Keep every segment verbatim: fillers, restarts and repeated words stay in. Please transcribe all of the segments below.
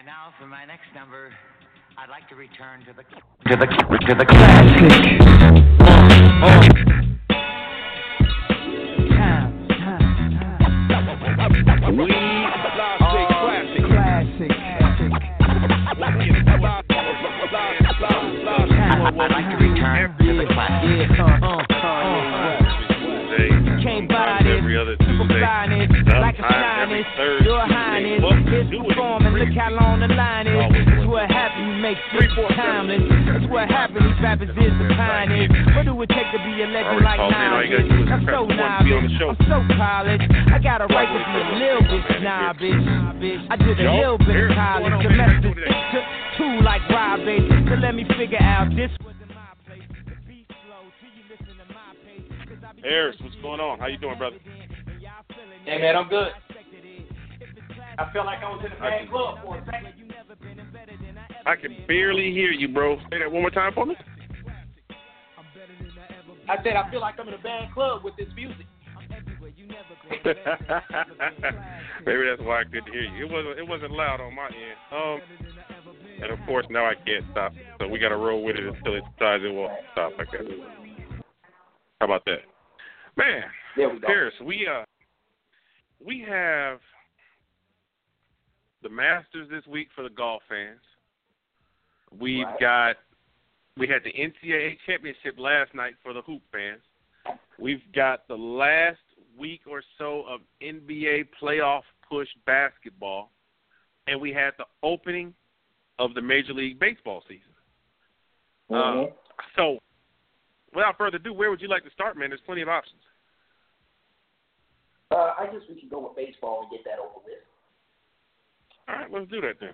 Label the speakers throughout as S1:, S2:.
S1: now for my next number, I'd like to return to the to the to the classic. Oh, time, time, time. We classic, classic. I'd like to return to the classic. Yeah, uh, uh, uh. Can't buy this.
S2: Every other Tuesday,
S1: like a
S2: every Thursday.
S1: Your Highness, it's performing, look how long the line is. It's what happens, you make three, four timeless. It's what happens, these rappers is the pioneers. What do it take to be a legend like Nas? I'm so novice, I'm so college. I got a right to be a little bit snobbish. I did a little bit of college. Semester six took two like Rob Bass. So let me figure out this wasn't my place. The beat slow till you listen to my pace.
S2: Harris, what's going on? How you doing, brother?
S3: Hey, man, I'm good. I feel like I was in a bad club for a second.
S2: I can barely hear you, bro. Say that one more time for me.
S3: I said I feel like I'm in a bad club with this music.
S2: Maybe that's why I couldn't hear you. It wasn't. It wasn't loud on my end. Um, and of course now I can't stop. So we got to roll with it until it decides it won't stop. I guess. How about that, man?
S3: There we go.
S2: Harris, we uh, we have the Masters this week for the golf fans. We've
S3: right.
S2: got we had the N C double A championship last night for the hoop fans. We've got the last week or so of N B A playoff push basketball, and we had the opening of the Major League Baseball season.
S3: Mm-hmm.
S2: Uh, so, without further ado, where would you like to start, man? There's plenty of options.
S3: Uh, I guess we can go with baseball and get that over with.
S2: All right, let's do that then.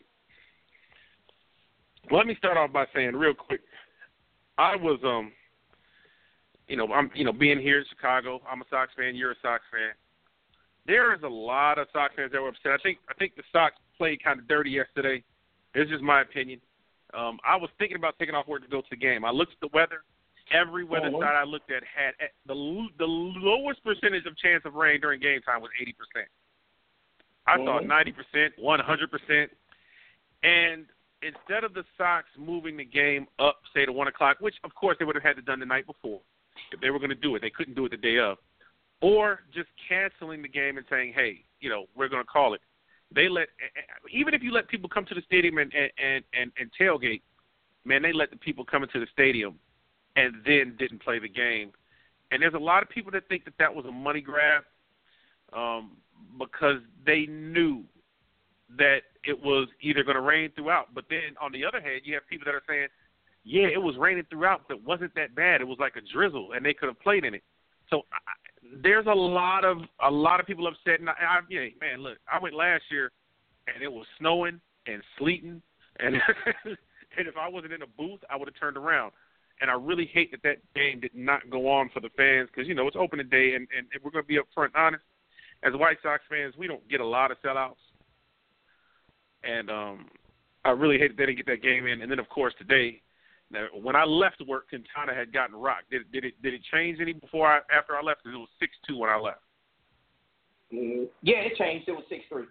S2: Well, let me start off by saying real quick, I was, um, you know, I'm, you know, being here in Chicago, I'm a Sox fan. You're a Sox fan. There is a lot of Sox fans that were upset. I think, I think the Sox played kind of dirty yesterday. It's just my opinion. Um, I was thinking about taking off work to go to the game. I looked at the weather. Every weather
S3: mm-hmm.
S2: site I looked at had the the lowest percentage of chance of rain during game time was eighty percent. I
S3: mm-hmm.
S2: saw ninety percent, one hundred percent. And instead of the Sox moving the game up, say, to one o'clock, which, of course, they would have had to done the night before if they were going to do it. They couldn't do it the day of. Or just canceling the game and saying, hey, you know, we're going to call it. They let – even if you let people come to the stadium and, and, and, and tailgate, man, they let the people come into the stadium and then didn't play the game. And there's a lot of people that think that that was a money grab um, because they knew that it was either going to rain throughout. But then, on the other hand, you have people that are saying, yeah, it was raining throughout, but it wasn't that bad. It was like a drizzle, and they could have played in it. So I, there's a lot of a lot of people upset. And I, I, yeah, man, look, I went last year, and it was snowing and sleeting, and and if I wasn't in a booth, I would have turned around. And I really hate that that game did not go on for the fans because, you know, it's opening day, and, and we're going to be up front honest. As White Sox fans, we don't get a lot of sellouts. And um, I really hate that they didn't get that game in. And then, of course, today, now, when I left work, Quintana had gotten rocked. Did, did it did it change any before I, after I left? Because it was six two when I left.
S3: Mm-hmm. Yeah, it changed. It was six three.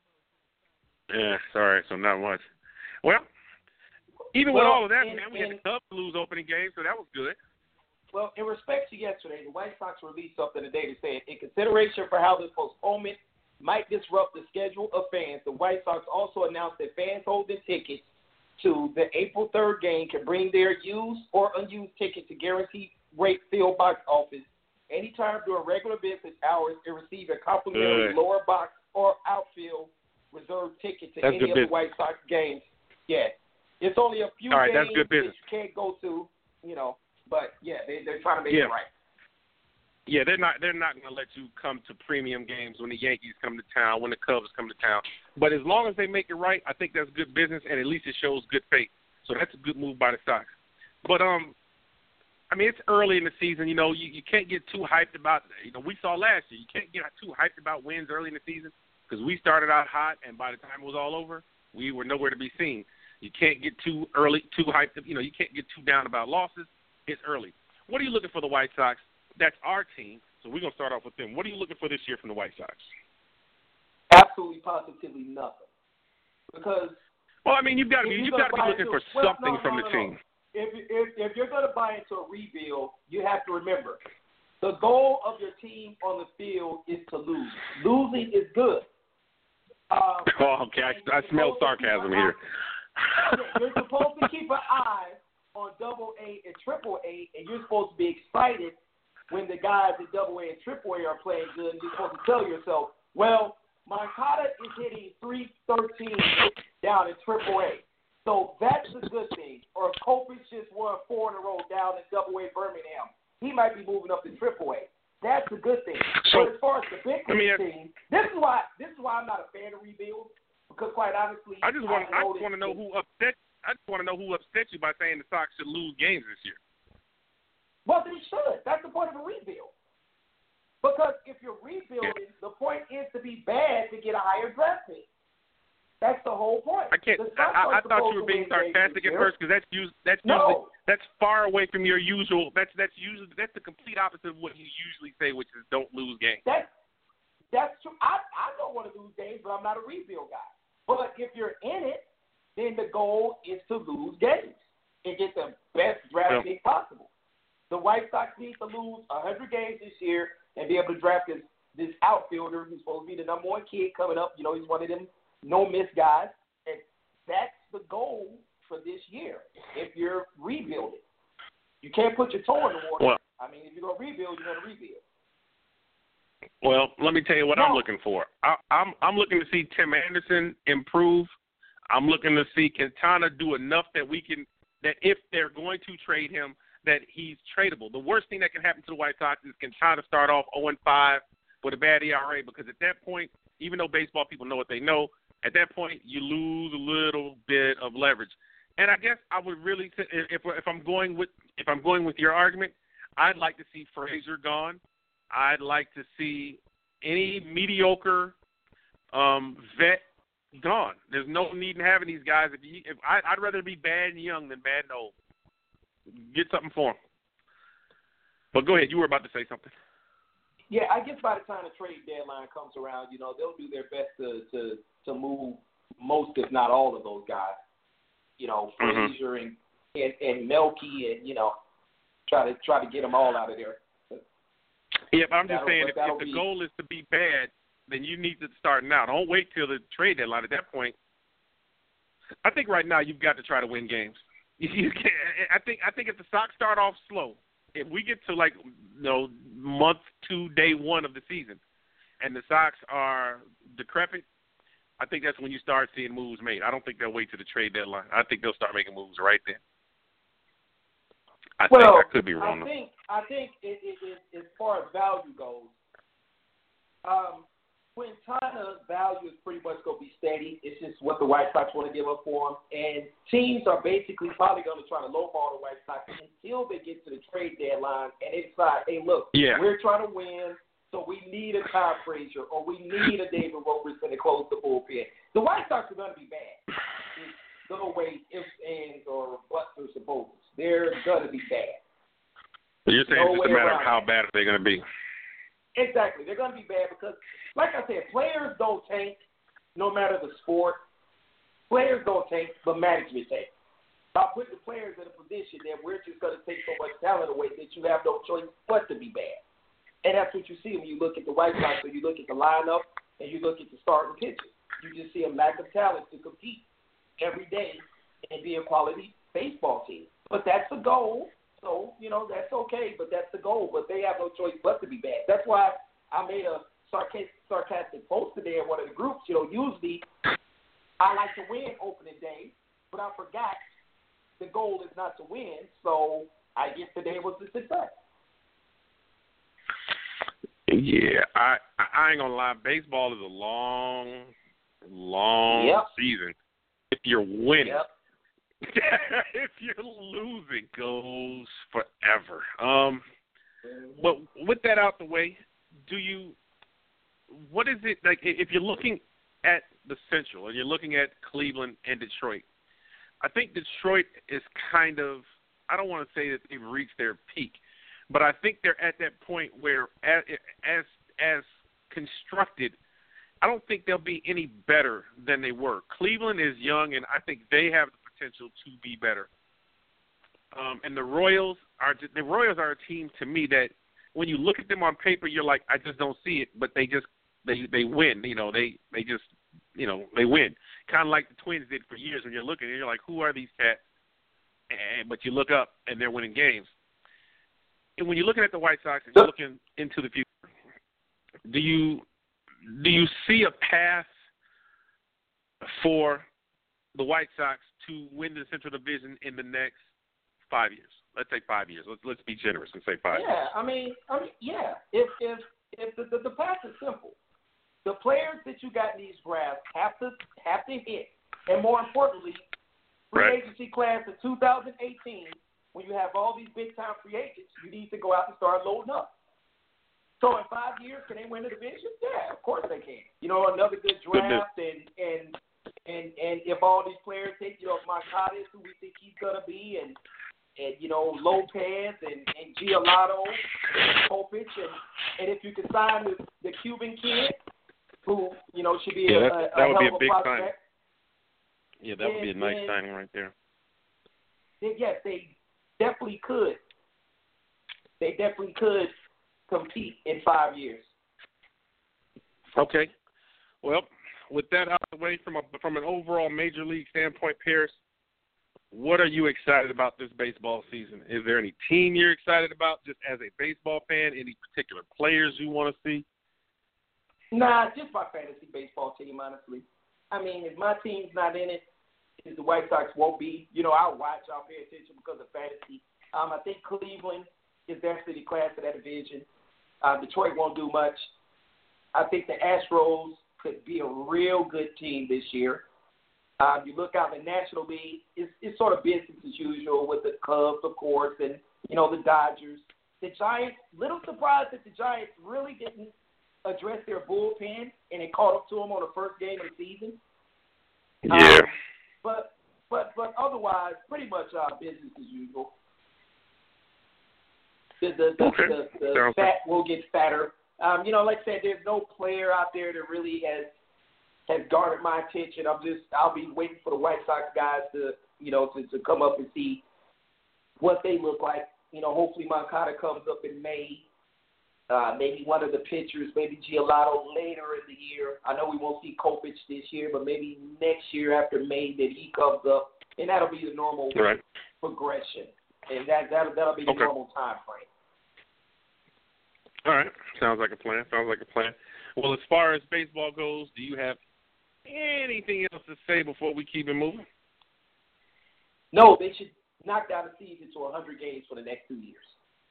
S2: Yeah, sorry, so not much. Well, even
S3: well,
S2: with all of that,
S3: and,
S2: man, we
S3: and,
S2: had the Cubs lose opening game, so that was good.
S3: Well, in respect to yesterday, the White Sox released something today that said, in consideration for how this postponement might disrupt the schedule of fans, the White Sox also announced that fans holding tickets to the April third game can bring their used or unused ticket to Guaranteed Rate Field box office anytime during regular business hours and receive a complimentary
S2: Good.
S3: lower box or outfield reserved ticket to
S2: That's
S3: any
S2: good
S3: of
S2: business.
S3: the White Sox games. Yeah. It's only a few
S2: All right,
S3: games
S2: that's good
S3: that
S2: business.
S3: you can't go to, you know, but, yeah, they, they're trying to make
S2: Yeah.
S3: it right.
S2: Yeah, they're not they're not going to let you come to premium games when the Yankees come to town, when the Cubs come to town. But as long as they make it right, I think that's good business, and at least it shows good faith. So that's a good move by the Sox. But, um, I mean, it's early in the season. You know, you, you can't get too hyped about – you know, we saw last year. You can't get too hyped about wins early in the season because we started out hot, and by the time it was all over, we were nowhere to be seen. You can't get too early, too hyped. You know, you can't get too down about losses. It's early. What are you looking for the White Sox? That's our team, so we're going to start off with them. What are you looking for this year from the White Sox?
S3: Absolutely, positively nothing. Because
S2: well, I mean, you've got to you've got to be looking for
S3: well,
S2: something
S3: no,
S2: from
S3: no,
S2: the
S3: no,
S2: team.
S3: No. If, if if you're going to buy into a rebuild, you have to remember the goal of your team on the field is to lose. Losing is good. Um,
S2: oh, okay. I, I smell sarcasm here.
S3: You're supposed to keep an eye on double A and triple A, and you're supposed to be excited when the guys at double A and triple A are playing good, and you're supposed to tell yourself, well, Moncada is hitting three thirteen down in triple A. So that's a good thing. Or if Kopech just won four in a row down in double A Birmingham, he might be moving up to triple A. That's a good thing.
S2: So,
S3: but as far as the big team, this is why this is why I'm not a fan of rebuild, because quite honestly,
S2: I just want
S3: I,
S2: I just want to know who upset I just want to know who upset you by saying the Sox should lose games this year.
S3: Well, they should. That's the point of a rebuild. Because if you're rebuilding, yeah. the point is to be bad to get a higher draft pick. That's the whole point.
S2: I can't. I, I thought you were being sarcastic at first because that's us, that's usually
S3: no.
S2: that's far away from your usual. That's that's usually that's the complete opposite of what you usually say, which is don't lose games.
S3: That's that's true. I I don't want to lose games, but I'm not a rebuild guy. But if you're in it, then the goal is to lose games and get the best draft pick yeah. possible. The White Sox need to lose one hundred games this year and be able to draft this this outfielder who's supposed to be the number one kid coming up. You know, he's one of them no-miss guys. And that's the goal for this year if you're rebuilding. You can't put your toe in the water.
S2: Well,
S3: I mean, if you're going to rebuild, you're going to rebuild.
S2: Well, let me tell you what
S3: no.
S2: I'm looking for. I, I'm I'm looking to see Tim Anderson improve. I'm looking to see Quintana do enough that we can – that if they're going to trade him, that he's tradable. The worst thing that can happen to the White Sox is Quintana start off oh and five with a bad E R A, because at that point, even though baseball people know what they know, at that point you lose a little bit of leverage. And I guess I would really, if if I'm going with if I'm going with your argument, I'd like to see Frazier gone. I'd like to see any mediocre um, vet gone. There's no need in having these guys. If, you, if I, I'd rather be bad and young than bad and old. Get something for them. But go ahead. You were about to say something.
S3: Yeah, I guess by the time the trade deadline comes around, you know, they'll do their best to to, to move most, if not all, of those guys. You know, Frazier mm-hmm. and, and and Melky, and you know, try to try to get them all out of there.
S2: Yeah, but I'm just saying, if, if the
S3: be,
S2: goal is to be bad, then you need to start now. Don't wait till the trade deadline. At that point, I think right now you've got to try to win games. You can't, I think I think if the Sox start off slow, if we get to like you know month two, day one of the season, and the Sox are decrepit, I think that's when you start seeing moves made. I don't think they'll wait to the trade deadline. I think they'll start making moves right then. I
S3: well,
S2: think I could be wrong.
S3: I think I think it, it, it, as far as value goes, um, Quintana's value is pretty much going to be steady. It's just what the White Sox want to give up for him. And teams are basically probably going to try to lowball the White Sox until they get to the trade deadline and they decide, hey, look,
S2: yeah.
S3: we're trying to win, so we need a Kyle Frazier or we need a David Robertson to close the bullpen. The White Sox are going to be bad. No way ifs, ands, or buts or supposes. They're going to be bad.
S2: So you're saying no it's just a matter of how bad are they going to be?
S3: Exactly. They're going to be bad because, like I said, players don't tank no matter the sport. Players don't tank, but management tank. By putting the players in a position that we're just going to take so much talent away that you have no choice but to be bad. And that's what you see when you look at the White Sox, or you look at the lineup and you look at the starting pitchers. You just see a lack of talent to compete every day and be a quality baseball team. But that's the goal. So, you know, that's okay, but that's the goal. But they have no choice but to be bad. That's why I made a sarcastic, sarcastic post today in one of the groups. You know, usually I like to win opening day, but I forgot the goal is not to win. So I guess today was the success.
S2: Yeah, I I ain't gonna lie. Baseball is a long, long
S3: yep.
S2: season. If you're winning.
S3: Yep.
S2: If you're losing, it goes forever. Um, but with that out the way, do you? What is it like? If you're looking at the Central and you're looking at Cleveland and Detroit, I think Detroit is kind of. I don't want to say that they've reached their peak, but I think they're at that point where, as as, as constructed, I don't think they'll be any better than they were. Cleveland is young, and I think they have the potential to be better. Um, and the Royals are just, the Royals are a team to me that when you look at them on paper, you're like, I just don't see it, but they just they they win. You know, they they just you know they win. Kind of like the Twins did for years. When you're looking, and you're like, who are these cats? And but you look up, and they're winning games. And when you're looking at the White Sox and you're looking into the future, do you do you see a path for the White Sox to win the Central Division in the next five years? Let's say five years. Let's let's be generous and say five
S3: yeah,
S2: years.
S3: I mean, I mean, yeah. If if if the, the the path is simple, the players that you got in these drafts have to have to hit, and more importantly, free
S2: Right.
S3: agency class of two thousand eighteen. When you have all these big time free agents, you need to go out and start loading up. So in five years, can they win the division? Yeah, of course they can. You know, another good draft, and and and and if all these players take, you know, Moncada is who we think he's gonna be, and and you know Lopez and and Giolito and Kopech, and and if you can sign the, the Cuban kid, who you know should be
S2: yeah,
S3: a,
S2: that,
S3: a,
S2: that
S3: a
S2: would
S3: hell
S2: be
S3: of
S2: a
S3: a
S2: big
S3: prospect.
S2: signing. Yeah, that would be a nice
S3: then,
S2: signing right there.
S3: Then yes, they definitely could. They definitely could compete in five years.
S2: Okay. Well, with that out of the way, from a, from an overall major league standpoint, Paris, what are you excited about this baseball season? Is there any team you're excited about, just as a baseball fan? Any particular players you want to see?
S3: Nah, just my fantasy baseball team, honestly. I mean, if my team's not in it, if the White Sox won't be, you know, I'll watch, I'll pay attention because of fantasy. Um, I think Cleveland is definitely the class of that division. Uh, Detroit won't do much. I think the Astros could be a real good team this year. Um, you look out in the National League, it's, it's sort of business as usual with the Cubs, of course, and, you know, the Dodgers. The Giants, little surprised that the Giants really didn't address their bullpen, and it caught up to them on the first game of the season.
S2: Yeah.
S3: Um, but but but otherwise, pretty much uh, business as usual. The the the,
S2: Okay.
S3: the, the
S2: Sounds
S3: fat will get fatter. Um, you know, like I said, there's no player out there that really has has garnered my attention. I'm just I'll be waiting for the White Sox guys to you know to, to come up and see what they look like. You know, hopefully Moncada comes up in May. Uh, maybe one of the pitchers, maybe Giolito later in the year. I know we won't see Kopech this year, but maybe next year after May that he comes up, and that'll be the normal
S2: Right.
S3: progression, and that that'll, that'll be the
S2: Okay.
S3: normal time frame.
S2: All right. Sounds like a plan. Sounds like a plan. Well, as far as baseball goes, do you have anything else to say before we keep it moving?
S3: No, they should knock down the season to one hundred games for the next two years.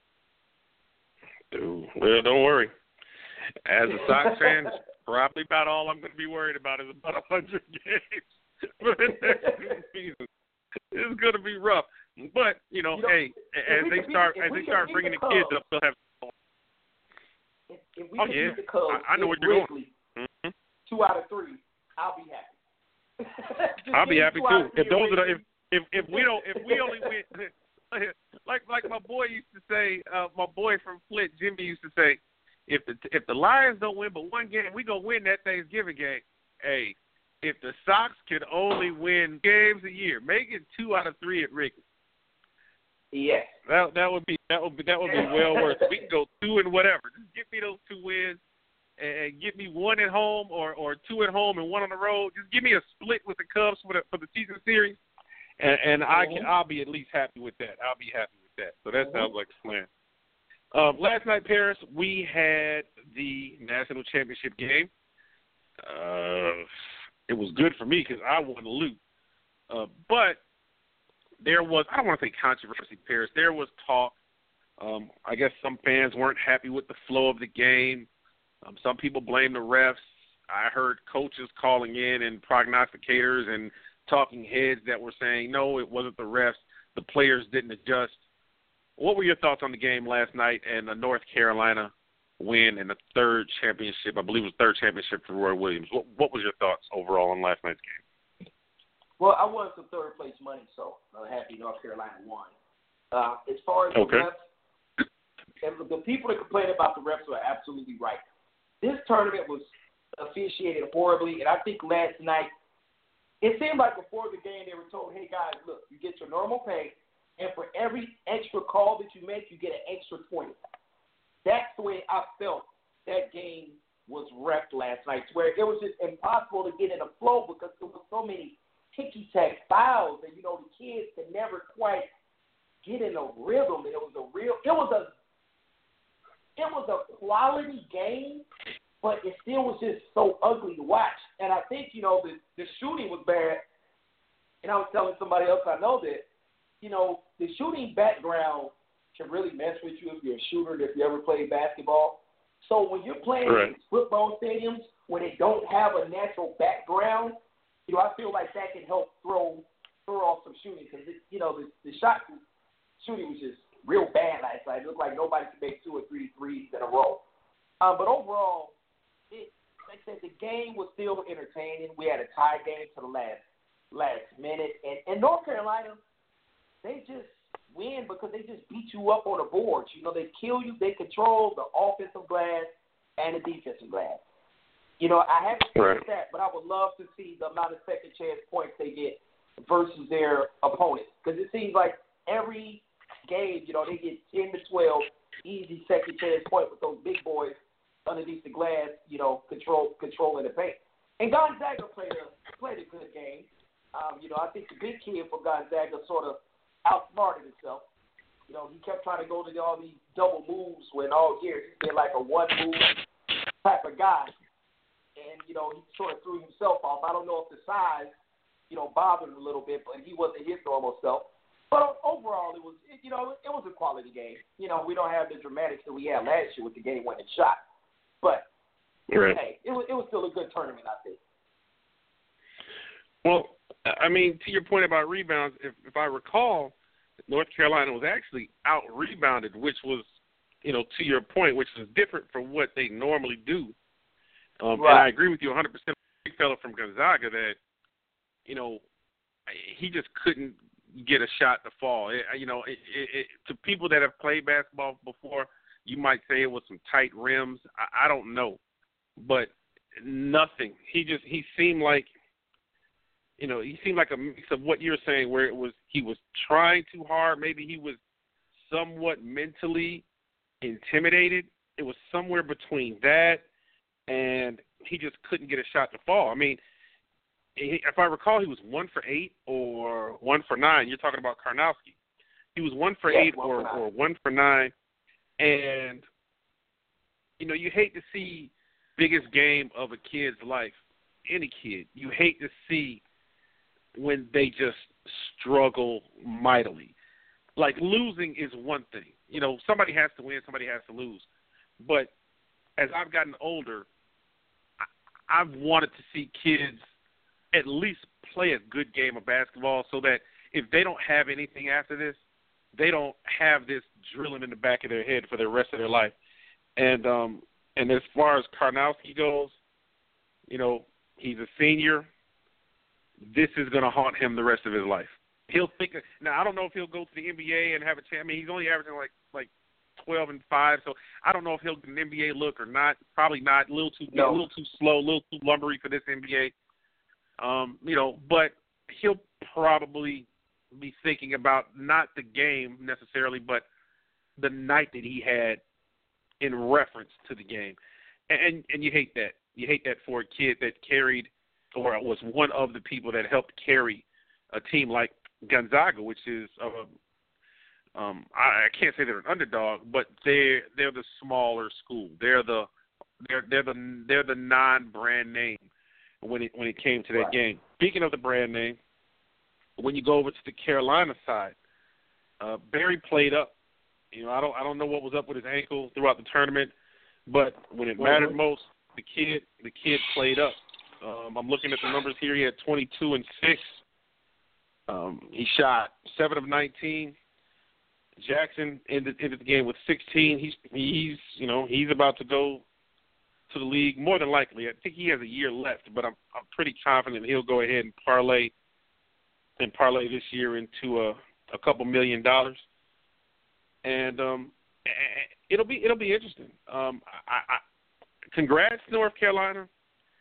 S2: Dude, well, don't worry. As a Sox fan, probably about all I'm going to be worried about is about one hundred games for the next season. It's going to be rough. But, you know,
S3: You know,
S2: hey, as they
S3: beat-
S2: start
S3: if
S2: as
S3: we
S2: they
S3: can
S2: start
S3: beat
S2: bringing
S3: the
S2: the kids
S3: Cubs,
S2: up, they'll have
S3: If, if we
S2: Oh,
S3: can
S2: yeah.
S3: beat the Cubs,
S2: I- I know
S3: in
S2: where you're going.
S3: Wrigley,
S2: mm-hmm.
S3: two out of three, I'll be happy. Just
S2: I'll be
S3: give me
S2: happy
S3: two out
S2: too.
S3: of three
S2: If those are the,
S3: Wrigley.
S2: if, if if we don't if we only win like like my boy used to say, uh, my boy from Flint, Jimmy used to say, if the if the Lions don't win but one game, we gonna win that Thanksgiving game. Hey, if the Sox could only win games a year, make it two out of three at Wrigley.
S3: Yes.
S2: That that would be that would be that would be well worth it. We can go two and whatever. Just give me those two wins and give me one at home or, or two at home and one on the road. Just give me a split with the Cubs for the for the season series, and, and I can I'll be at least happy with that. I'll be happy with that. So that sounds like a plan. Um, last night, Paris, we had the national championship game. Uh, it was good for me because I won the loot. Uh, but there was, I don't want to say controversy, Paris. There was talk. Um, I guess some fans weren't happy with the flow of the game. Um, some people blame the refs. I heard coaches calling in and prognosticators and talking heads that were saying, no, it wasn't the refs. The players didn't adjust. What were your thoughts on the game last night and the North Carolina win and the third championship? I believe it was the third championship for Roy Williams. What, what was your thoughts overall on last night's game?
S3: Well, I won some third place money, so I'm happy North Carolina won. Uh, as far as
S2: Okay.
S3: the refs, and the people that complain about the refs are absolutely right. This tournament was officiated horribly. And I think last night, it seemed like before the game they were told, hey, guys, look, you get your normal pay, and for every extra call that you make, you get an extra twenty. That's the way I felt that game was reffed last night, where it was just impossible to get in a flow because there was so many ticky-tack fouls, and, you know, the kids could never quite get in a rhythm. It was a real – it was a it was a quality game, but it still was just so ugly to watch. And I think, you know, the, the shooting was bad. And I was telling somebody else I know that, you know, the shooting background can really mess with you if you're a shooter, if you ever played basketball. So when you're playing
S2: right.
S3: in football stadiums where they don't have a natural background, you know, I feel like that can help throw throw off some shooting because, you know, the, the shot shooting was just real bad last night. It looked like nobody could make two or three threes in a row. Um, but overall, it, like I said, the game was still entertaining. We had a tie game to the last last minute. And, and North Carolina, they just win because they just beat you up on the boards. You know, they kill you. They control the offensive glass and the defensive glass. You know, I haven't seen
S2: right.
S3: that, but I would love to see the amount of second chance points they get versus their opponents. Because it seems like every game, you know, they get ten to twelve easy second chance points with those big boys underneath the glass, you know, control controlling the paint. And Gonzaga played a played a good game. Um, you know, I think the big kid for Gonzaga sort of outsmarted himself. You know, he kept trying to go to all these double moves when all year he's been like a one move type of guy. And, you know, he sort of threw himself off. I don't know if the size, you know, bothered him a little bit, but he wasn't his normal self. But overall, it was, you know, it was a quality game. You know, we don't have the dramatics that we had last year with the game-winning shot. But,
S2: right.
S3: hey, it was, it was still a good tournament, I think.
S2: Well, I mean, to your point about rebounds, if, if I recall, North Carolina was actually out-rebounded, which was, you know, to your point, which is different from what they normally do. Um,
S3: right.
S2: And I agree with you one hundred percent. Big fella from Gonzaga that, you know, he just couldn't get a shot to fall. It, you know, it, it, it, to people that have played basketball before, you might say it was some tight rims. I, I don't know, but nothing. He just he seemed like, you know, he seemed like a mix of what you're saying, where it was he was trying too hard. Maybe he was somewhat mentally intimidated. It was somewhere between that and he just couldn't get a shot to fall. I mean, he, if I recall, he was one for eight or one for nine. You're talking about Karnowski. He was one for
S3: yeah,
S2: eight
S3: one
S2: or,
S3: for
S2: or one for nine. And, you know, you hate to see biggest game of a kid's life, any kid. You hate to see when they just struggle mightily. Like, losing is one thing. You know, somebody has to win, somebody has to lose. But as I've gotten older, I, I've wanted to see kids at least play a good game of basketball so that if they don't have anything after this, they don't have this drilling in the back of their head for the rest of their life. And um, and as far as Karnowski goes, you know, he's a senior. This is going to haunt him the rest of his life. He'll think – now, I don't know if he'll go to the N B A and have a chance. I mean, he's only averaging like like twelve and five, so I don't know if he'll get an N B A look or not. Probably not. A little too
S3: no.
S2: a little too slow, a little too lumbery for this N B A. Um, you know, but he'll probably be thinking about not the game necessarily, but the night that he had in reference to the game. And, and and you hate that. You hate that for a kid that carried or was one of the people that helped carry a team like Gonzaga, which is uh, um, I, I can't say they're an underdog, but they're they're the smaller school. They're the they're they're the they're the non-brand name when it when it came to that
S3: right.
S2: game. Speaking of the brand name, when you go over to the Carolina side, uh, Barry played up. You know, I don't I don't know what was up with his ankle throughout the tournament, but when it mattered most, the kid the kid played up. Um, I'm looking at the numbers here. He had twenty-two and six. Um, he shot seven of nineteen. Jackson ended, ended the game with sixteen. He's he's you know he's about to go to the league more than likely. I think he has a year left, but I'm I'm pretty confident he'll go ahead and parlay and parlay this year into a a couple million dollars. And um, it'll be it'll be interesting. Um, I, I, congrats, North Carolina.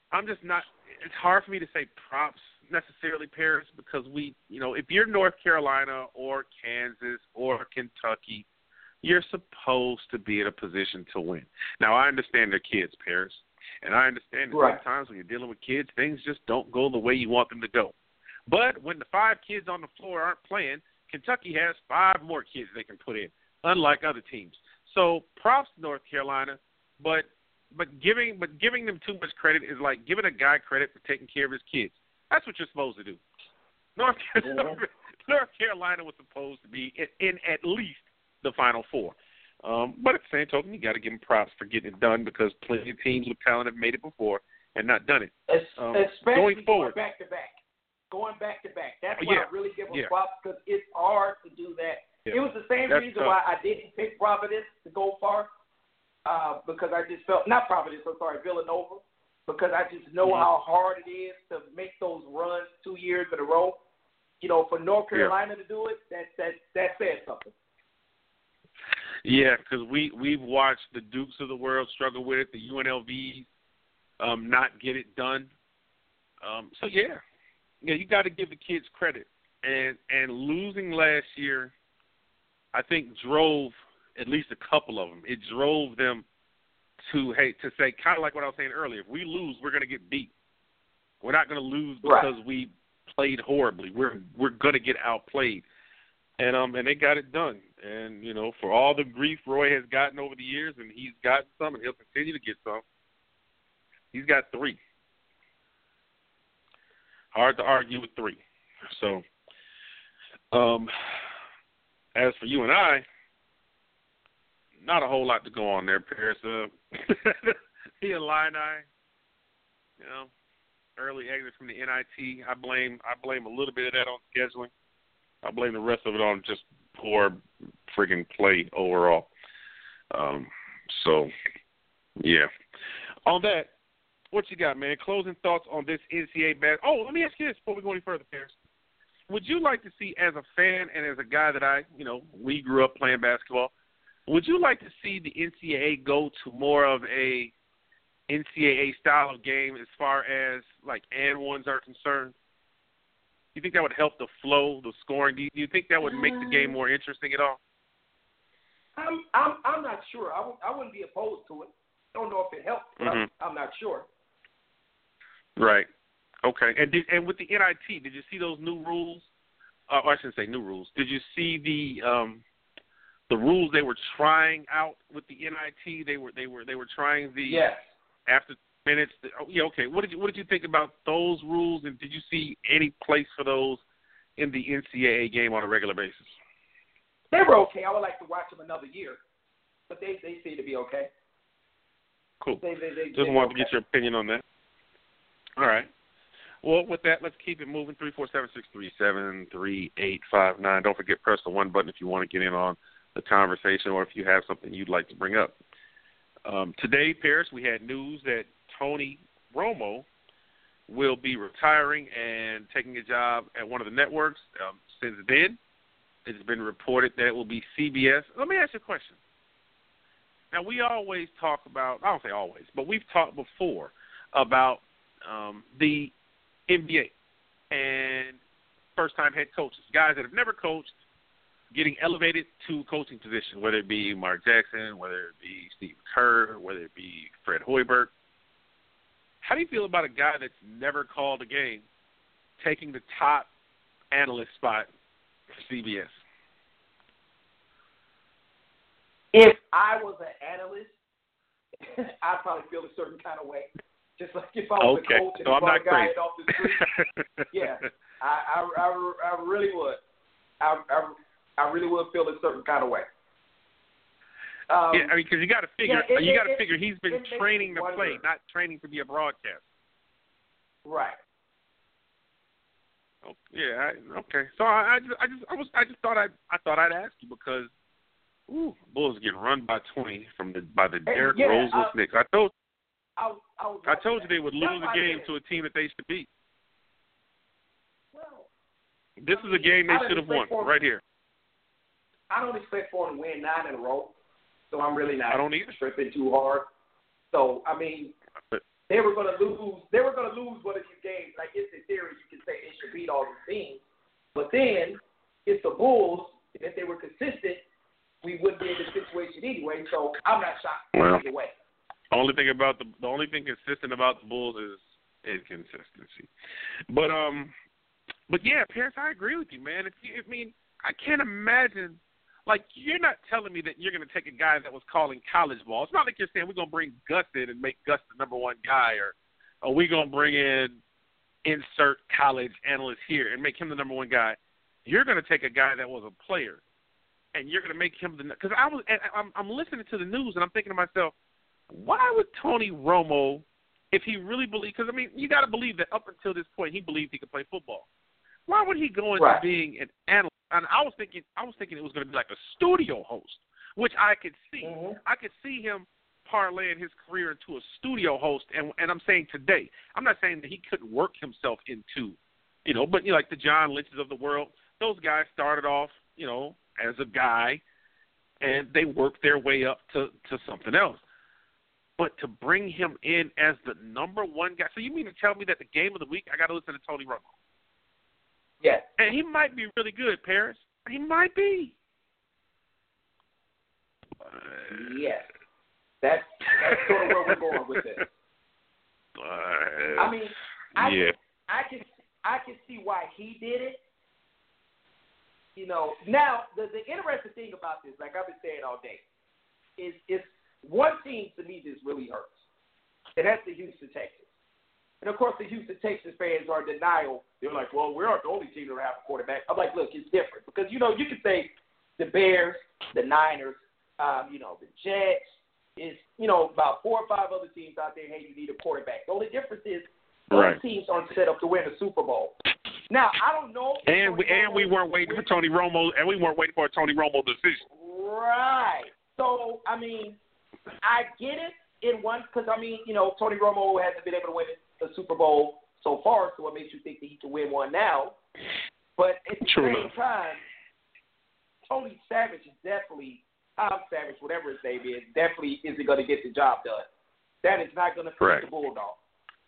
S2: I'm just not. It's hard for me to say props necessarily, Paris, because we, you know, if you're North Carolina or Kansas or Kentucky, you're supposed to be in a position to win. Now, I understand they're kids, Paris, and I understand that
S3: right.
S2: sometimes when you're dealing with kids, things just don't go the way you want them to go. But when the five kids on the floor aren't playing, Kentucky has five more kids they can put in, unlike other teams. So props to North Carolina, but but giving but giving them too much credit is like giving a guy credit for taking care of his kids. That's what you're supposed to do. North Carolina, mm-hmm. North Carolina was supposed to be in, in at least the Final Four. Um, but at the same token, you got to give them props for getting it done because plenty of teams with talent have made it before and not done it.
S3: Um,
S2: Especially going forward,
S3: going back to back. Going back to back. That's
S2: oh,
S3: why
S2: yeah.
S3: I really give them
S2: yeah.
S3: props because it's hard to do that.
S2: Yeah.
S3: It was the same
S2: That's
S3: reason
S2: tough.
S3: why I didn't pick Providence to go far uh, because I just felt, not Providence, I'm sorry, Villanova, because I just know
S2: mm-hmm.
S3: how hard it is to make those runs two years in a row. You know, for North Carolina yeah. to do it, that that that says something.
S2: Yeah, because we, we've watched the Dukes of the world struggle with it, the U N L Vs um, not get it done. Um, so, yeah. Yeah, you got to give the kids credit. And and losing last year, I think, drove at least a couple of them. It drove them to hey to say, kind of like what I was saying earlier, if we lose, we're going to get beat. We're not going to lose because
S3: right.
S2: we played horribly. We're we're going to get outplayed. And um and they got it done. And, you know, for all the grief Roy has gotten over the years, and he's gotten some, and he'll continue to get some, he's got three. Hard to argue with three. So, um, as for you and I, not a whole lot to go on there, Paris. Uh, the Illini, you know, early exit from the N I T. I blame I blame a little bit of that on scheduling. I blame the rest of it on just poor friggin' play overall. Um, so, yeah. On that, what you got, man? Closing thoughts on this N C double A bas- Oh, let me ask you this before we go any further, Paris. Would you like to see, as a fan and as a guy that I, you know, we grew up playing basketball, would you like to see the N C double A go to more of a N C double A style of game as far as, like, and ones are concerned? Do you think that would help the flow, the scoring? Do you, do you think that would make the game more interesting at all?
S3: I'm I'm I'm not sure. I w- I wouldn't be opposed to it. Don't know if it helps, but
S2: mm-hmm.
S3: I'm, I'm not sure.
S2: Right. Okay. And did, and with the N I T, did you see those new rules? Uh, or I shouldn't say new rules. Did you see the um, the rules they were trying out with the N I T? They were they were they were trying the
S3: yes.
S2: after minutes. The, oh, yeah. Okay. What did you what did you think about those rules? And did you see any place for those in the N C double A game on a regular basis?
S3: They were okay. I would like to watch them another year, but they they seem to be okay.
S2: Cool.
S3: They, they, they,
S2: Just
S3: they
S2: wanted
S3: okay.
S2: to get your opinion on that. All right. Well, with that, let's keep it moving. three four seven, six three seven, three eight five nine. Don't forget, press the one button if you want to get in on the conversation or if you have something you'd like to bring up. Um, today, Paris, we had news that Tony Romo will be retiring and taking a job at one of the networks. Um, since then, it's been reported that it will be C B S. Let me ask you a question. Now, we always talk about, I don't say always, but we've talked before about um, the N B A and first-time head coaches, guys that have never coached, getting elevated to coaching position, whether it be Mark Jackson, whether it be Steve Kerr, whether it be Fred Hoiberg. How do you feel about a guy that's never called a game taking the top analyst spot for C B S?
S3: If I was an analyst, I'd probably feel a certain kind of way. Just like if I was
S2: okay.
S3: a coach and
S2: so I'm not
S3: a guy
S2: crazy.
S3: off the street. yeah, I, I, I, I really would. I, I, I really would feel a certain kind of way. Um,
S2: yeah, I mean, because you got to figure,
S3: yeah, it,
S2: you got to
S3: it,
S2: figure he's been training to
S3: wonder.
S2: play, not training to be a broadcaster.
S3: Right.
S2: Oh, yeah. I, okay. So I, I just, I just, I was, I just thought I, I thought I'd ask you because, ooh, Bulls getting run by twenty from the by the Derrick
S3: yeah,
S2: Rose
S3: I,
S2: Knicks. I told,
S3: I, was, I, was
S2: I told
S3: that.
S2: you they would lose
S3: That's
S2: a game to a team that they should beat.
S3: Well,
S2: this
S3: I
S2: is
S3: mean,
S2: a game they
S3: I
S2: should have won
S3: for,
S2: right here.
S3: I don't expect for them to win nine in a row, so I'm really not
S2: I don't either.
S3: tripping too hard. So I mean,
S2: But,
S3: they were going to lose. They were going to lose one of these games. I guess in theory you could say they should beat all these teams. But then it's the Bulls. And if they were consistent, we wouldn't be in this situation anyway. So I'm not shocked
S2: well,
S3: either way.
S2: The only thing about the the only thing consistent about the Bulls is inconsistency. But um, but yeah, Paris, I agree with you, man. If you, I mean, I can't imagine. Like, you're not telling me that you're going to take a guy that was calling college ball. It's not like you're saying we're going to bring Gus in and make Gus the number one guy, or are we going to bring in insert college analyst here and make him the number one guy. You're going to take a guy that was a player, and you're going to make him the – because I was, I'm, I'm listening to the news, and I'm thinking to myself, why would Tony Romo, if he really believed – because, I mean, you got to believe that up until this point he believed he could play football. Why would he go into
S3: right.
S2: being an analyst? And I was thinking, I was thinking it was going to be like a studio host, which I could see.
S3: Mm-hmm.
S2: I could see him parlaying his career into a studio host. And and I'm saying today, I'm not saying that he couldn't work himself into, you know, but you know, like the John Lynch's of the world, those guys started off, you know, as a guy, and they worked their way up to to something else. But to bring him in as the number one guy, so you mean to tell me that the game of the week I got to listen to Tony Romo?
S3: Yes.
S2: And he might be really good, Paris. He might be.
S3: Yes. That's, that's sort of where we're going with this.
S2: Uh,
S3: I mean, I,
S2: yeah.
S3: I can I can see why he did it. You know, now, the, the interesting thing about this, like I've been saying all day, is is one team to me this really hurts. And that's the Houston Texans. And, of course, the Houston Texans fans are in denial. They're like, well, we aren't the only team that have a quarterback. I'm like, look, it's different. Because, you know, you can say the Bears, the Niners, um, you know, the Jets, is, you know, about four or five other teams out there, hey, you need a quarterback. The only difference is those
S2: right.
S3: teams aren't set up to win the Super Bowl. Now, I don't know.
S2: And we, and we weren't waiting for Tony Romo, and we weren't waiting for a Tony Romo decision.
S3: Right. So, I mean, I get it in one, because, I mean, you know, Tony Romo hasn't been able to win it. The Super Bowl so far, so it makes you think that he can win one now. But at the
S2: True
S3: same
S2: enough.
S3: time, Tony Savage is definitely, Tom Savage, whatever his name is, definitely isn't going to get the job done. That is not going to fix the Bulldog.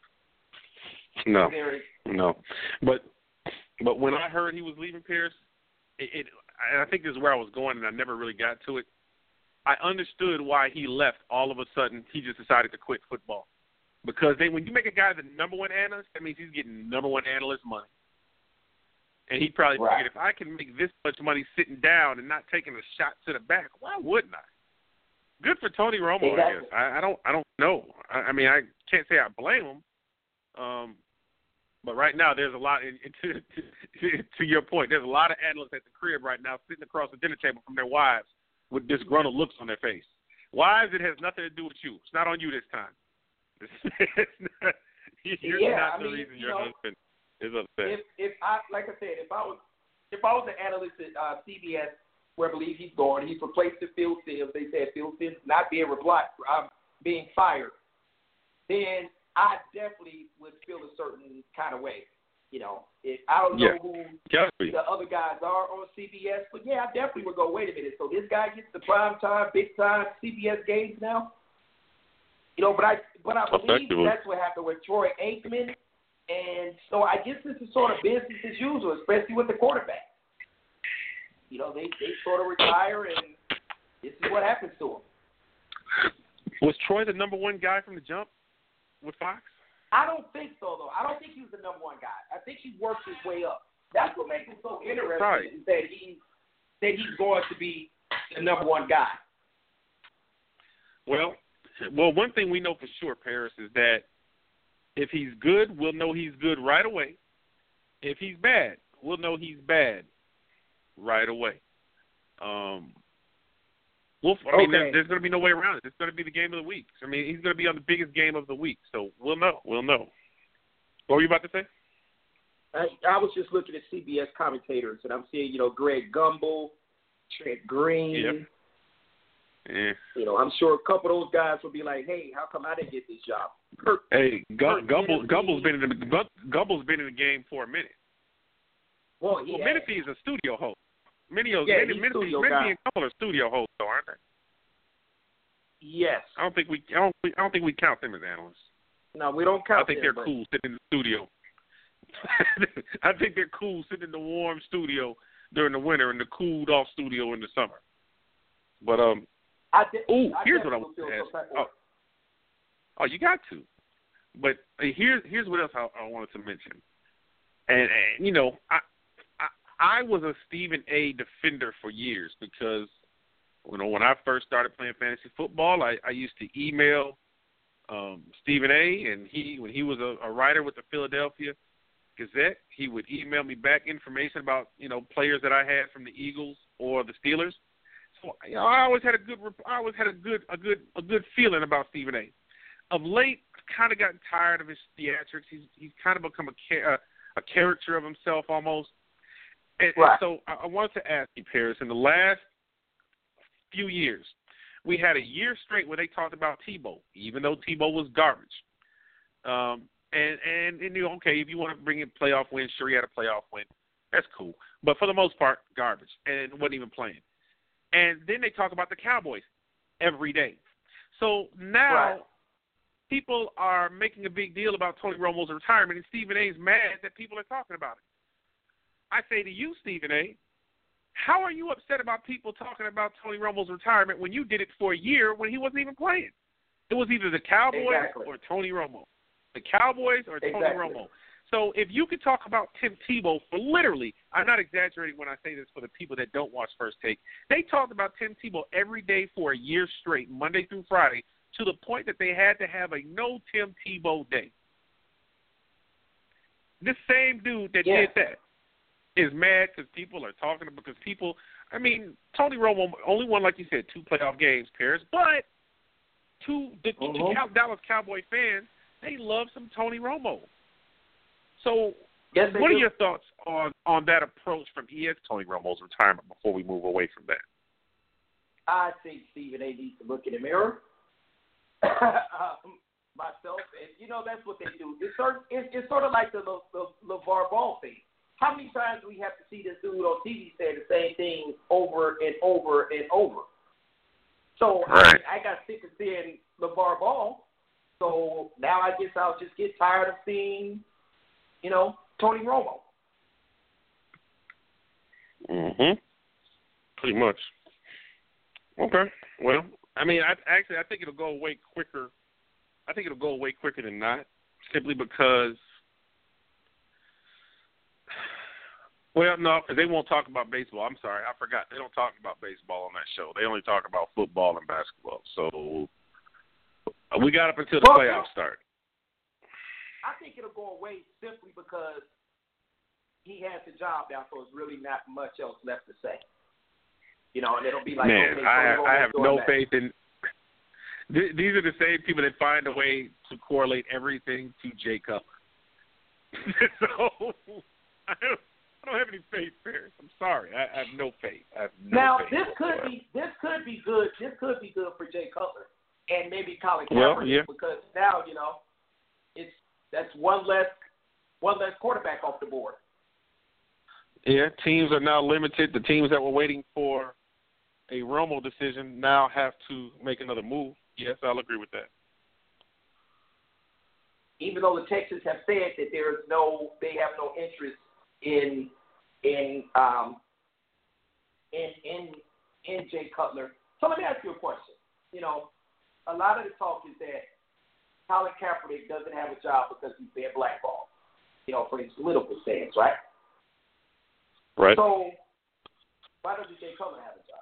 S2: No,
S3: is,
S2: no. But but when I heard he was leaving Paris, it, it I think this is where I was going, and I never really got to it. I understood why he left. All of a sudden, he just decided to quit football. Because they, when you make a guy the number one analyst, that means he's getting number one analyst money. And he probably
S3: right.
S2: figured, if I can make this much money sitting down and not taking a shot to the back, why wouldn't I? Good for Tony Romo,
S3: exactly.
S2: I guess. I, I don't I don't know. I, I mean, I can't say I blame him. Um, but right now, there's a lot, and to, to, to your point, there's a lot of analysts at the crib right now sitting across the dinner table from their wives with disgruntled looks on their face. Wives, it has nothing to do with you. It's not on you this time. It's not, you're
S3: yeah,
S2: not
S3: I
S2: the
S3: mean,
S2: reason
S3: you
S2: your
S3: know,
S2: husband is upset.
S3: If, if I, like I said, if I was, if I was an analyst at uh, C B S, where I believe he's gone, he's replaced with Phil Simms. They said Phil Simms not being replied, um, being fired. Then I definitely would feel a certain kind of way. You know, if I don't know
S2: yeah.
S3: who
S2: Definitely.
S3: the other guys are on C B S, but yeah, I definitely would go. Wait a minute, so this guy gets the prime time, big time C B S games now. You know, but I but I believe that's what happened with Troy Aikman, and so I guess this is sort of business as usual, especially with the quarterback. You know, they, they sort of retire, and this is what happens to them.
S2: Was Troy the number one guy from the jump with Fox?
S3: I don't think so, though. I don't think he was the number one guy. I think he worked his way up. That's what makes him so interesting,
S2: right.
S3: is that he that he's going to be the number one guy.
S2: Well. Well, one thing we know for sure, Paris, is that if he's good, we'll know he's good right away. If he's bad, we'll know he's bad right away. Um, we'll, I mean,
S3: okay.
S2: there, there's going to be no way around it. It's going to be the game of the week. I mean, he's going to be on the biggest game of the week, so we'll know. We'll know. What were you about to say?
S3: I, I was just looking at C B S commentators, and I'm seeing, you know, Greg Gumbel, Trent Green.
S2: Yep. Yeah.
S3: You know, I'm sure a couple of those guys will be like, "Hey, how come I didn't get this job?" Kurt,
S2: hey, Gumble,
S3: Kurt
S2: Gumbel's been in the Gumbel's been in the game for a minute.
S3: Well,
S2: well Menifee is a studio host. Many of
S3: yeah,
S2: Menifee, Menifee and Gumbel are studio hosts, though, aren't they?
S3: Yes.
S2: I don't think we I don't I don't think we count them as analysts.
S3: No, we don't count.
S2: I think
S3: there,
S2: they're
S3: but...
S2: cool sitting in the studio. I think they're cool sitting in the warm studio during the winter and the cooled off studio in the summer. But um,
S3: I de-
S2: ooh,
S3: I
S2: here's what I want to ask. Oh, oh, you got to. But uh, here's here's what else I, I wanted to mention. And, and you know, I, I I was a Stephen A. defender for years because you know when I first started playing fantasy football, I, I used to email um, Stephen A. and he when he was a, a writer with the Philadelphia Gazette, he would email me back information about you know players that I had from the Eagles or the Steelers. So you know, I always had a good I always had a good a good a good feeling about Stephen A. Of late, I've kind of gotten tired of his theatrics. He's he's kind of become a a, a caricature of himself almost. And,
S3: right.
S2: and so I, I wanted to ask you, Paris, in the last few years, we had a year straight where they talked about Tebow, even though Tebow was garbage. Um, and, and, and, you know, okay, if you want to bring in playoff wins, sure, he had a playoff win. That's cool. But for the most part, garbage, and wasn't even playing. And then they talk about the Cowboys every day. So now
S3: right.
S2: people are making a big deal about Tony Romo's retirement, and Stephen A. is mad that people are talking about it. I say to you, Stephen A., how are you upset about people talking about Tony Romo's retirement when you did it for a year when he wasn't even playing? It was either the Cowboys
S3: exactly.
S2: or Tony Romo. The Cowboys or Tony
S3: exactly.
S2: Romo. So if you could talk about Tim Tebow for literally, I'm not exaggerating when I say this for the people that don't watch First Take, they talked about Tim Tebow every day for a year straight, Monday through Friday, to the point that they had to have a no Tim Tebow day. This same dude that
S3: yeah.
S2: did that is mad because people are talking because people, I mean, Tony Romo only won, like you said, two playoff games, Paris, but to the,
S3: mm-hmm.
S2: the Dallas Cowboy fans, they love some Tony Romo. So
S3: yes,
S2: what
S3: do.
S2: are your thoughts on, on that approach from E S Tony Romo's retirement before we move away from that?
S3: I think Stephen A. needs to look in the mirror. um, myself, and you know that's what they do. It's sort, it's, it's sort of like the, the, the LeVar Ball thing. How many times do we have to see this dude on T V say the same thing over and over and over? So
S2: right.
S3: I, mean, I got sick of seeing LeVar Ball. So now I guess I'll just get tired of seeing, you know, Tony Romo.
S2: Mm-hmm. Pretty much. Okay. Well, I mean, I, actually, I think it'll go away quicker. I think it'll go away quicker than not, simply because, well, no, because they won't talk about baseball. I'm sorry, I forgot. They don't talk about baseball on that show. They only talk about football and basketball. So we got up until the
S3: well,
S2: playoffs start.
S3: I think it'll go away simply because he has the job now, so there's really not much else left to say. You know, and it'll be like,
S2: man,
S3: okay,
S2: I,
S3: so
S2: I have no
S3: that.
S2: faith in. Th- these are the same people that find a way to correlate everything to Jay Cutler. so I don't, I don't have any faith, Paris. I'm sorry, I, I have no faith. I have no
S3: now
S2: faith
S3: this
S2: whatsoever.
S3: could be this could be good. This could be good for Jay Cutler and maybe Colin
S2: Well,
S3: Kaepernick
S2: yeah.
S3: because now you know it's that's one less one less quarterback off the board.
S2: Yeah, teams are now limited. The teams that were waiting for a Romo decision now have to make another move. Yes, I'll agree with that.
S3: Even though the Texans have said that there is no, they have no interest in in um in in in Jay Cutler. So let me ask you a question. You know, a lot of the talk is that Colin Kaepernick doesn't have a job because he's been blackballed. You know, for his political stance, right?
S2: Right.
S3: So why doesn't Jay Cutler have a job?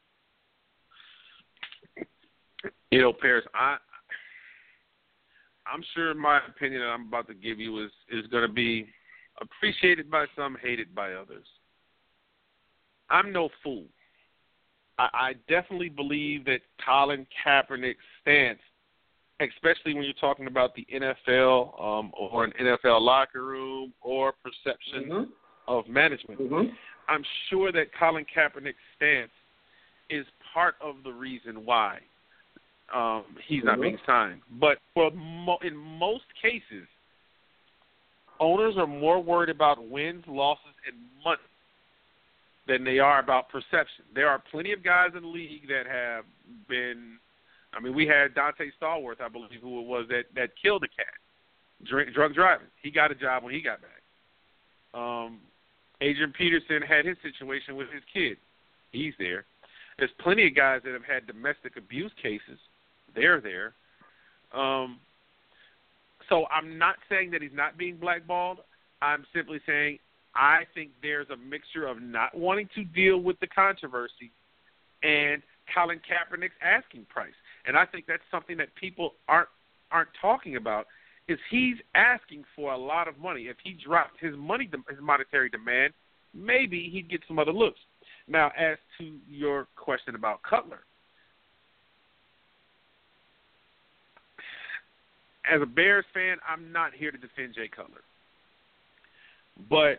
S2: You know, Paris, I, I'm sure my opinion that I'm about to give you is, is going to be appreciated by some, hated by others. I'm no fool. I, I definitely believe that Colin Kaepernick's stance, especially when you're talking about the N F L um, or an N F L locker room or perception
S3: mm-hmm.
S2: of management,
S3: mm-hmm.
S2: I'm sure that Colin Kaepernick's stance is part of the reason why um, he's not
S3: mm-hmm.
S2: being signed. But for mo- in most cases, owners are more worried about wins, losses, and money than they are about perception. There are plenty of guys in the league that have been, I mean, we had Dante Stallworth, I believe, who it was, that, that killed the cat. drink, drunk driving. He got a job when he got back. Um, Adrian Peterson had his situation with his kid. He's there. There's plenty of guys that have had domestic abuse cases. They're there. Um, so I'm not saying that he's not being blackballed. I'm simply saying I think there's a mixture of not wanting to deal with the controversy and Colin Kaepernick's asking price. And I think that's something that people aren't aren't talking about, is he's asking for a lot of money. If he dropped his money, his monetary demand, maybe he'd get some other looks. Now, as to your question about Cutler, as a Bears fan, I'm not here to defend Jay Cutler. But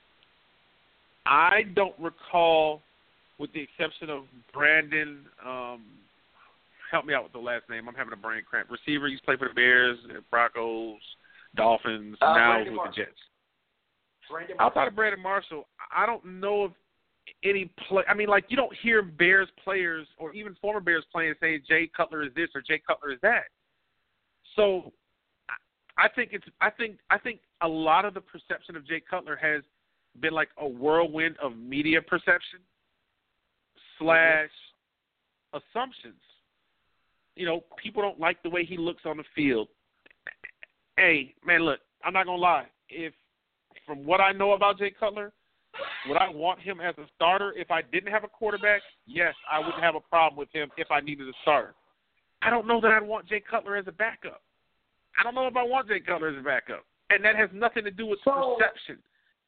S2: I don't recall, with the exception of Brandon, um, help me out with the last name. I'm having a brain cramp. Receiver, he's played for the Bears, Broncos, Dolphins,
S3: uh,
S2: now
S3: Brandon
S2: with
S3: Marshall.
S2: the Jets.
S3: Brandon Marshall.
S2: Outside of Brandon Marshall, I don't know if any play. I mean, like, you don't hear Bears players or even former Bears players say Jay Cutler is this or Jay Cutler is that. So I think it's. I think. I think a lot of the perception of Jay Cutler has been like a whirlwind of media perception slash assumptions. You know, people don't like the way he looks on the field. Hey, man, look, I'm not gonna lie. If from what I know about Jay Cutler, would I want him as a starter if I didn't have a quarterback? Yes, I wouldn't have a problem with him if I needed a starter. I don't know that I'd want Jay Cutler as a backup. I don't know if I want Jay Cutler as a backup. And that has nothing to do with
S3: So,
S2: perception.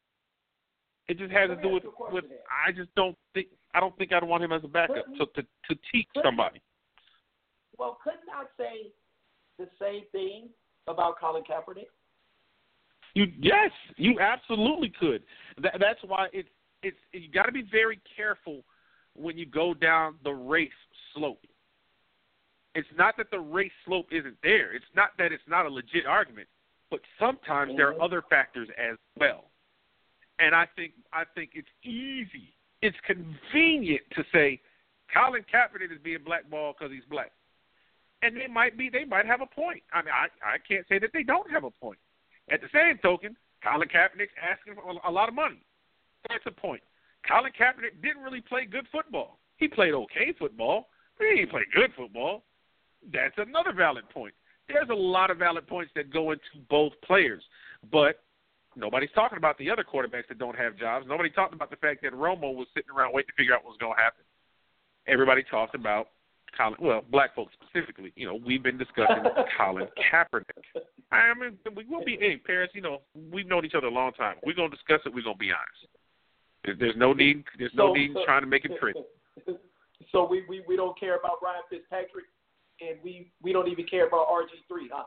S2: It just has to do with, with I just don't think I don't think I'd want him as a backup to to, to teach somebody.
S3: Well, couldn't I say the same thing about Colin Kaepernick?
S2: You yes, you absolutely could. That, that's why it's it's you got to be very careful when you go down the race slope. It's not that the race slope isn't there. It's not that it's not a legit argument, but sometimes mm-hmm. there are other factors as well. And I think I think it's easy, it's convenient to say Colin Kaepernick is being blackballed because he's black, and they might be they might have a point. I mean, I I can't say that they don't have a point. At the same token, Colin Kaepernick's asking for a lot of money. That's a point. Colin Kaepernick didn't really play good football. He played okay football, but he didn't play good football. That's another valid point. There's a lot of valid points that go into both players, but nobody's talking about the other quarterbacks that don't have jobs. Nobody talked about the fact that Romo was sitting around waiting to figure out what was going to happen. Everybody talked about Colin, well, black folks specifically. You know, we've been discussing Colin Kaepernick. I mean, we will be, hey, Paris, you know, we've known each other a long time. We're going to discuss it. We're going to be honest. There's no need, there's no
S3: so,
S2: need in
S3: so,
S2: trying to make it pretty.
S3: So we, we, we don't care about Ryan Fitzpatrick, and we, we don't even care about R G three, huh?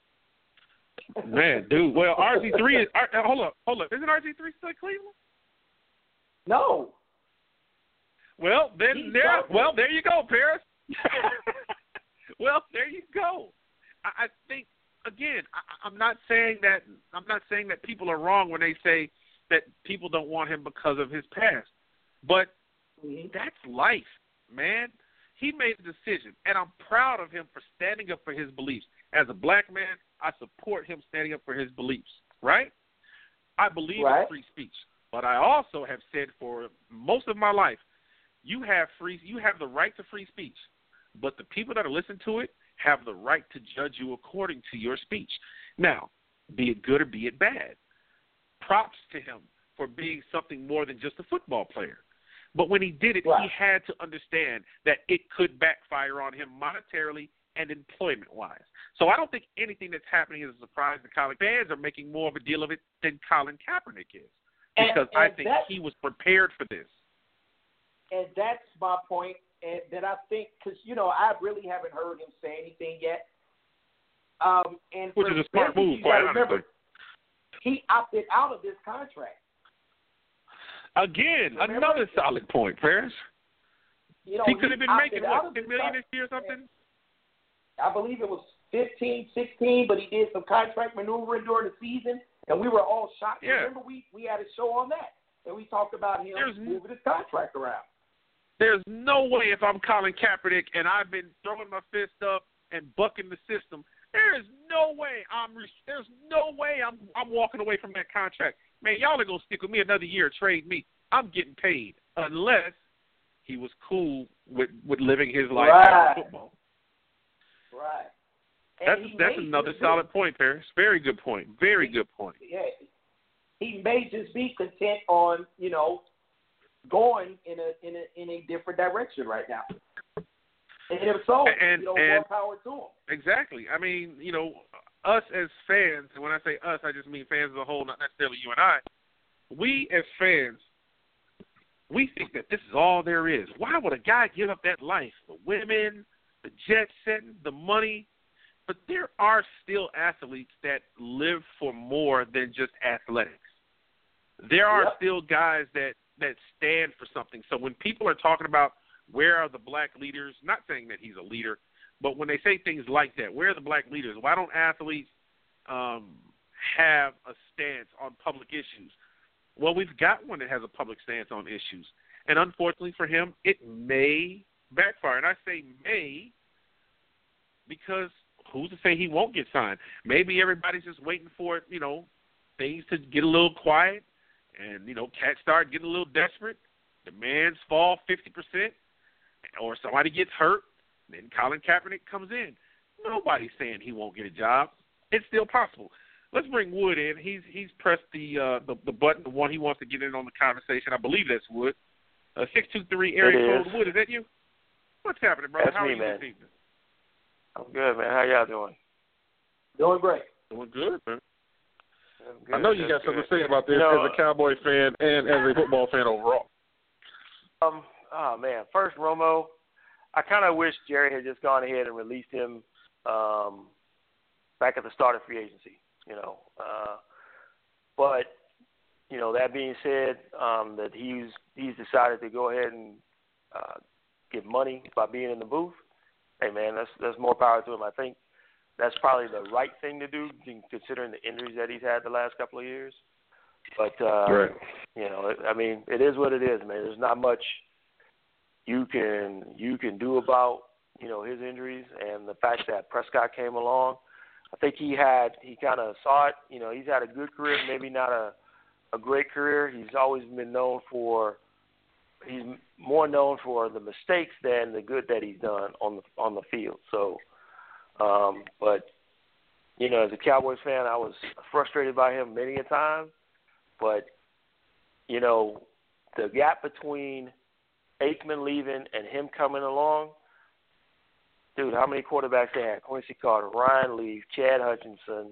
S2: Man, dude. Well, R G three is – hold up, hold up. Isn't R G three still Cleveland?
S3: No.
S2: Well, then there. Well, there you go, Paris. Well, there you go. I, I think again. I, I'm not saying that. I'm not saying that people are wrong when they say that people don't want him because of his past, but mm-hmm. that's life, man. He made a decision, and I'm proud of him for standing up for his beliefs. As a black man, I support him standing up for his beliefs. Right? I believe
S3: right.
S2: in free speech, but I also have said for most of my life, you have free. You have the right to free speech. But the people that are listening to it have the right to judge you according to your speech. Now, be it good or be it bad. Props to him for being something more than just a football player. But when he did it,
S3: right.
S2: he had to understand that it could backfire on him monetarily and employment-wise. So I don't think anything that's happening is a surprise. The Colin fans are making more of a deal of it than Colin Kaepernick is. Because
S3: and, and
S2: I think he was prepared for this.
S3: And that's my point. And that I think, because, you know, I really haven't heard him say anything yet. Um, and
S2: Which is a smart move, quite honestly.
S3: He opted out of this contract.
S2: Again, remember? Another solid point, Paris.
S3: You know,
S2: he could have been making, what, ten million
S3: contract.
S2: this year or something?
S3: I believe it was fifteen, sixteen, but he did some contract maneuvering during the season, and we were all shocked.
S2: Yeah.
S3: Remember, we, we had a show on that, and we talked about him
S2: There's
S3: moving his contract around.
S2: There's no way if I'm Colin Kaepernick and I've been throwing my fist up and bucking the system, There is no way I'm. There's no way I'm. I'm walking away from that contract. Man, y'all are gonna stick with me another year, trade me. I'm getting paid unless he was cool with, with living his life
S3: right.
S2: after football.
S3: Right.
S2: And that's that's another solid good. point, Paris. Very good point. Very
S3: he,
S2: good point.
S3: Yeah. He may just be content on, you know, going in a in a in a different direction right now. And if so,
S2: and,
S3: you know,
S2: and,
S3: more power to him.
S2: Exactly. I mean, you know, us as fans, and when I say us, I just mean fans as a whole, not necessarily you and I. We as fans, we think that this is all there is. Why would a guy give up that life? The women, the jet setting, the money. But there are still athletes that live for more than just athletics. There are
S3: yep.
S2: still guys that, that stand for something. So when people are talking about where are the black leaders, not saying that he's a leader, but when they say things like that, where are the black leaders? Why don't athletes um, have a stance on public issues? Well, we've got one that has a public stance on issues. And unfortunately for him, it may backfire. And I say may because who's to say he won't get signed? Maybe everybody's just waiting for, you know, things to get a little quiet and, you know, cats start getting a little desperate. Demands fall fifty percent or somebody gets hurt. Then Colin Kaepernick comes in. Nobody's saying he won't get a job. It's still possible. Let's bring Wood in. He's he's pressed the uh, the, the button, the one he wants to get in on the conversation. I believe that's Wood. Uh, six two three area code. Wood, is that you? What's happening, brother?
S4: That's
S2: How
S4: me,
S2: are you
S4: man.
S2: this evening?
S4: I'm good, man. How y'all doing?
S3: Doing great.
S2: Doing good, man.
S4: Good,
S2: I know you got
S4: good.
S2: something to say about this
S4: you know,
S2: as a Cowboy fan and as a football fan overall.
S4: Um, oh man, first Romo, I kind of wish Jerry had just gone ahead and released him um, back at the start of free agency. You know, uh, but you know that being said, um, that he's he's decided to go ahead and uh, get money by being in the booth. Hey man, that's that's more power to him. I think that's probably the right thing to do, considering the injuries that he's had the last couple of years. But uh,
S2: right.
S4: you know, I mean, it is what it is, man. There's not much you can you can do about you know his injuries and the fact that Prescott came along. I think he had he kind of saw it. You know, he's had a good career, maybe not a a great career. He's always been known for he's more known for the mistakes than the good that he's done on the on the field. So, um, but you know, as a Cowboys fan, I was frustrated by him many a time. But you know, the gap between Aikman leaving and him coming along, dude, how many quarterbacks they had? Quincy Carter, Ryan Leaf, Chad Hutchinson,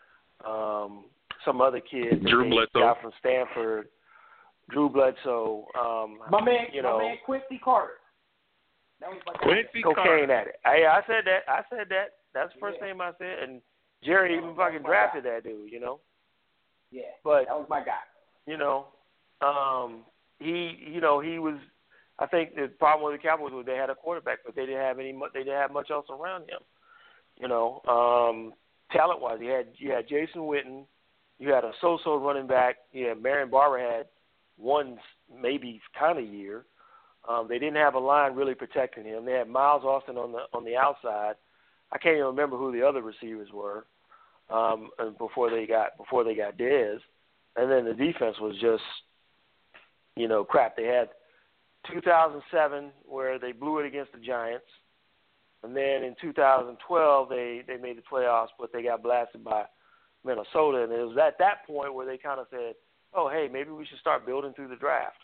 S4: um, some other kid
S2: Drew Bledsoe
S4: got from Stanford, Drew Bledsoe. Um,
S3: my man,
S4: you
S3: my
S4: know,
S3: man Quincy Carter. That was my guy.
S2: Quincy
S4: cocaine
S2: Carter.
S4: at it. I, I said that. I said that. That's the first
S3: Yeah.
S4: name I said. And Jerry even fucking drafted that dude. You know.
S3: Yeah,
S4: But
S3: that was my guy.
S4: you know, um, he, you know, he was. I think the problem with the Cowboys was they had a quarterback, but they didn't have any. They didn't have much else around him. You know, um, talent-wise, you had you had Jason Witten, you had a so-so running back. You had Marion Barber had one maybe kind of year. Um, they didn't have a line really protecting him. They had Miles Austin on the on the outside. I can't even remember who the other receivers were um, before they got before they got Dez. And then the defense was just, you know, crap. They had two thousand seven where they blew it against the Giants. And then in two thousand twelve, they, they made the playoffs, but they got blasted by Minnesota. And it was at that point where they kind of said, oh, hey, maybe we should start building through the draft.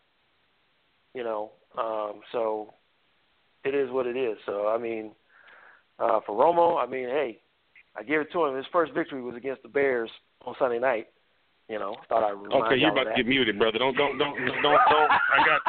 S4: You know, um, so it is what it is. So, I mean, uh, for Romo, I mean, hey, I give it to him. His first victory was against the Bears on Sunday night. You know, thought I remind
S2: Okay, you're
S4: y'all
S2: about
S4: of
S2: to
S4: that.
S2: get muted, brother. Don't, don't, don't, don't, don't. I got.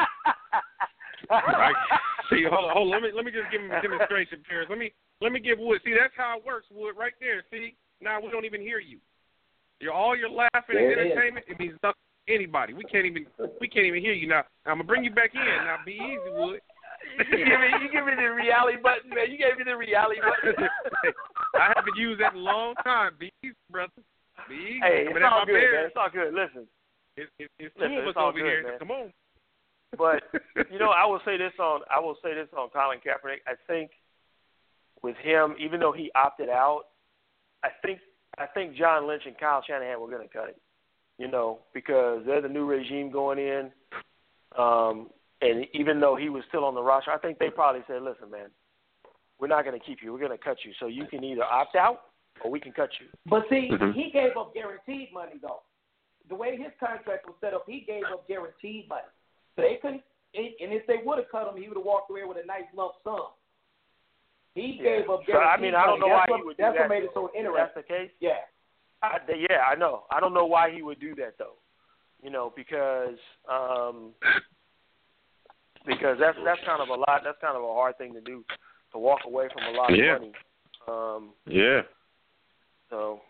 S2: I, see, hold on, hold on. Let me, let me just give him a demonstration, Paris. Let me, let me give Wood. See, that's how it works, Wood, right there. See, now we don't even hear you. You're all your laughing and
S3: There it is.
S2: entertainment. It means nothing to anybody. We can't even, we can't even hear you now. I'm gonna bring you back in. Now, be easy, Wood.
S4: you, give me, you give me the reality button, man. You gave me the reality button.
S2: I haven't used that in a long time. Be easy, brother. Be easy.
S4: Hey,
S2: I mean,
S4: it's
S2: that's
S4: all
S2: my
S4: good,
S2: bear.
S4: man. It's all good. Listen.
S2: It's, it's, it's
S4: Listen,
S2: two of
S4: it's
S2: us
S4: all
S2: over
S4: good,
S2: here.
S4: man.
S2: Come on.
S4: But you know, I will say this on I will say this on Colin Kaepernick. I think with him, even though he opted out, I think I think John Lynch and Kyle Shanahan were going to cut him, you know, because they're the new regime going in. Um, and even though he was still on the roster, I think they probably said, listen, man, we're not going to keep you. We're going to cut you. So you can either opt out or we can cut you.
S3: But, see,
S2: mm-hmm.
S3: he gave up guaranteed money, though. The way his contract was set up, he gave up guaranteed money. So they couldn't – and if they would have cut him, he would have walked away with a nice lump sum. He
S4: yeah.
S3: gave up guaranteed
S4: so, I mean, I don't know
S3: money.
S4: why
S3: that's
S4: he would
S3: what,
S4: do
S3: That's
S4: that.
S3: what made it so interesting.
S4: That's the case?
S3: Yeah.
S4: I, yeah, I know. I don't know why he would do that, though. You know, because um, because that's that's kind of a lot. That's kind of a hard thing to do, to walk away from a lot of
S2: yeah.
S4: money. Um,
S2: yeah.
S4: So.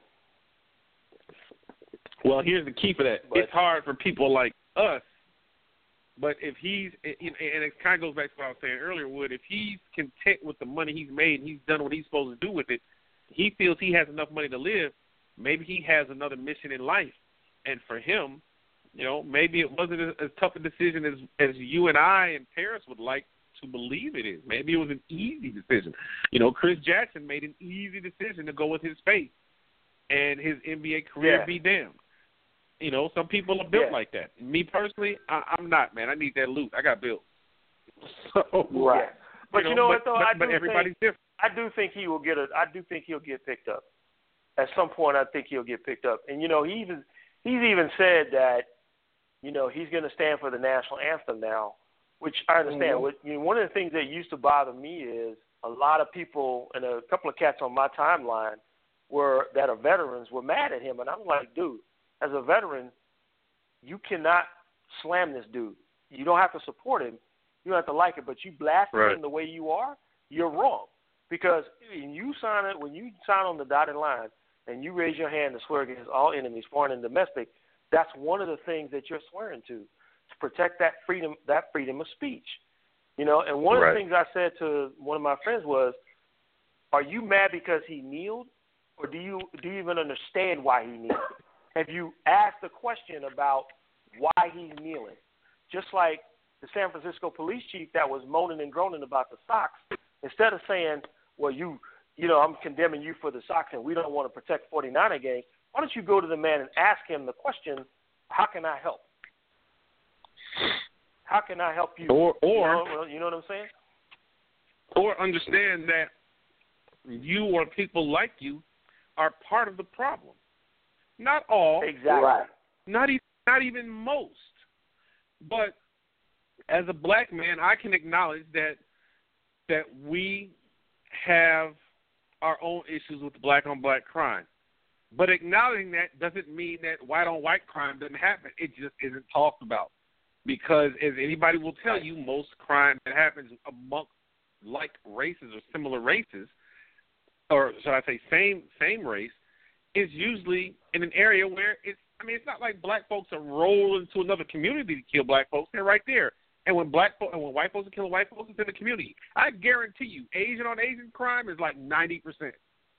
S2: Well, here's the key for that.
S4: But,
S2: it's hard for people like us, but if he's and it kind of goes back to what I was saying earlier, Wood. If he's content with the money he's made and he's done what he's supposed to do with it, he feels he has enough money to live. Maybe he has another mission in life, and for him, you know, maybe it wasn't as, as tough a decision as as you and I and Paris would like to believe it is. Maybe it was an easy decision. You know, Chris Jackson made an easy decision to go with his faith and his N B A career
S4: yeah.
S2: be damned. You know, some people are built
S4: yeah.
S2: like that. Me personally, I, I'm not, man. I need that loot. I got bills. So,
S4: right. But you know, you know what, though?
S2: But,
S4: I
S2: but
S4: do
S2: everybody's
S4: think,
S2: different.
S4: I do think he will get a. I do think he'll get picked up. At some point, I think he'll get picked up. And you know, he even he's even said that, you know, he's going to stand for the national anthem now, which I understand.
S3: Mm-hmm.
S4: What, you know, one of the things that used to bother me is a lot of people and a couple of cats on my timeline were that are veterans were mad at him, and I'm like, dude, as a veteran, you cannot slam this dude. You don't have to support him. You don't have to like it, but you blast
S2: right.
S4: him the way you are, you're wrong. Because when you sign it, when you sign on the dotted line and you raise your hand to swear against all enemies, foreign and domestic, that's one of the things that you're swearing to, to protect that freedom, that freedom of speech. You know, and one
S2: right.
S4: of the things I said to one of my friends was, are you mad because he kneeled, or do you do you even understand why he kneeled? Have you asked the question about why he's kneeling? Just like the San Francisco police chief that was moaning and groaning about the Sox, instead of saying, well, you, you know, I'm condemning you for the Sox and we don't want to protect forty-niner games, why don't you go to the man and ask him the question, how can I help? How can I help you?
S2: Or, or
S4: you know, you know what I'm saying?
S2: Or understand that you or people like you are part of the problem. Not all.
S4: Exactly.
S3: Right.
S2: Not even, not even most. But as a black man, I can acknowledge that that we have our own issues with black-on-black crime. But acknowledging that doesn't mean that white-on-white crime doesn't happen. It just isn't talked about. Because as anybody will tell you, most crime that happens among like races or similar races, or should I say same same race, is usually in an area where it's, I mean, it's not like black folks are rolling to another community to kill black folks. They're right there. And when black fo- and when white folks are killing white folks, it's in the community. I guarantee you, Asian on Asian crime is like ninety percent.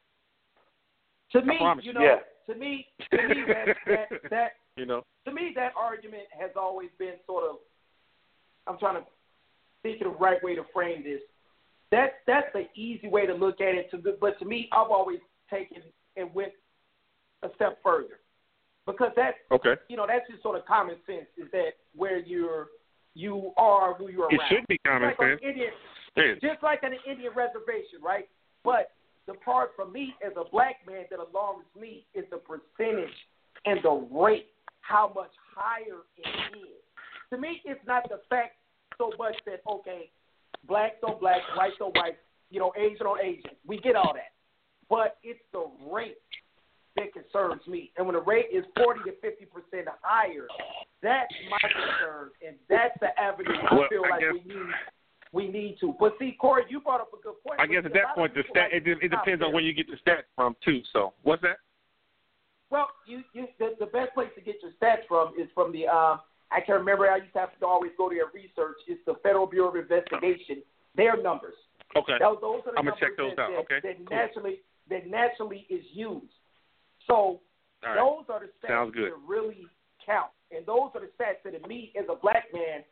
S3: To me, you know,
S4: yeah.
S3: to me, to me that, that that
S2: you know,
S3: to me that argument has always been sort of. I'm trying to think of the right way to frame this. That that's the easy way to look at it. To but to me, I've always taken and went a step further, because that
S2: okay,
S3: you know, that's just sort of common sense. Is that where you're you are who you're
S2: it
S3: around?
S2: should be common
S3: like
S2: sense.
S3: Indian, just like on an Indian reservation, right? But the part for me as a black man that alarms me is the percentage and the rate, how much higher it is. To me, it's not the fact so much that, okay, blacks on blacks, whites on whites, you know, Asian on Asian. We get all that. But it's the rate that concerns me. And when the rate is forty to fifty percent higher, that's my concern. And that's the avenue I
S2: well,
S3: feel
S2: I
S3: like
S2: guess,
S3: we need we need to. But see, Corey, you brought up a good point.
S2: I guess at that point, the stat,
S3: like
S2: it, it depends on where you get the stats from, too. So what's that?
S3: Well, you, you the, the best place to get your stats from is from the, um, I can remember I used to have to always go to their research. It's the Federal Bureau of Investigation, their numbers.
S2: Okay.
S3: Those, those are the
S2: I'm going
S3: numbers
S2: to check those
S3: that,
S2: out.
S3: that,
S2: Okay.
S3: that,
S2: cool.
S3: naturally, that naturally is used. So
S2: right.
S3: those are the stats
S2: Sounds good.
S3: that really count. And those are the stats that, to me, as a black man,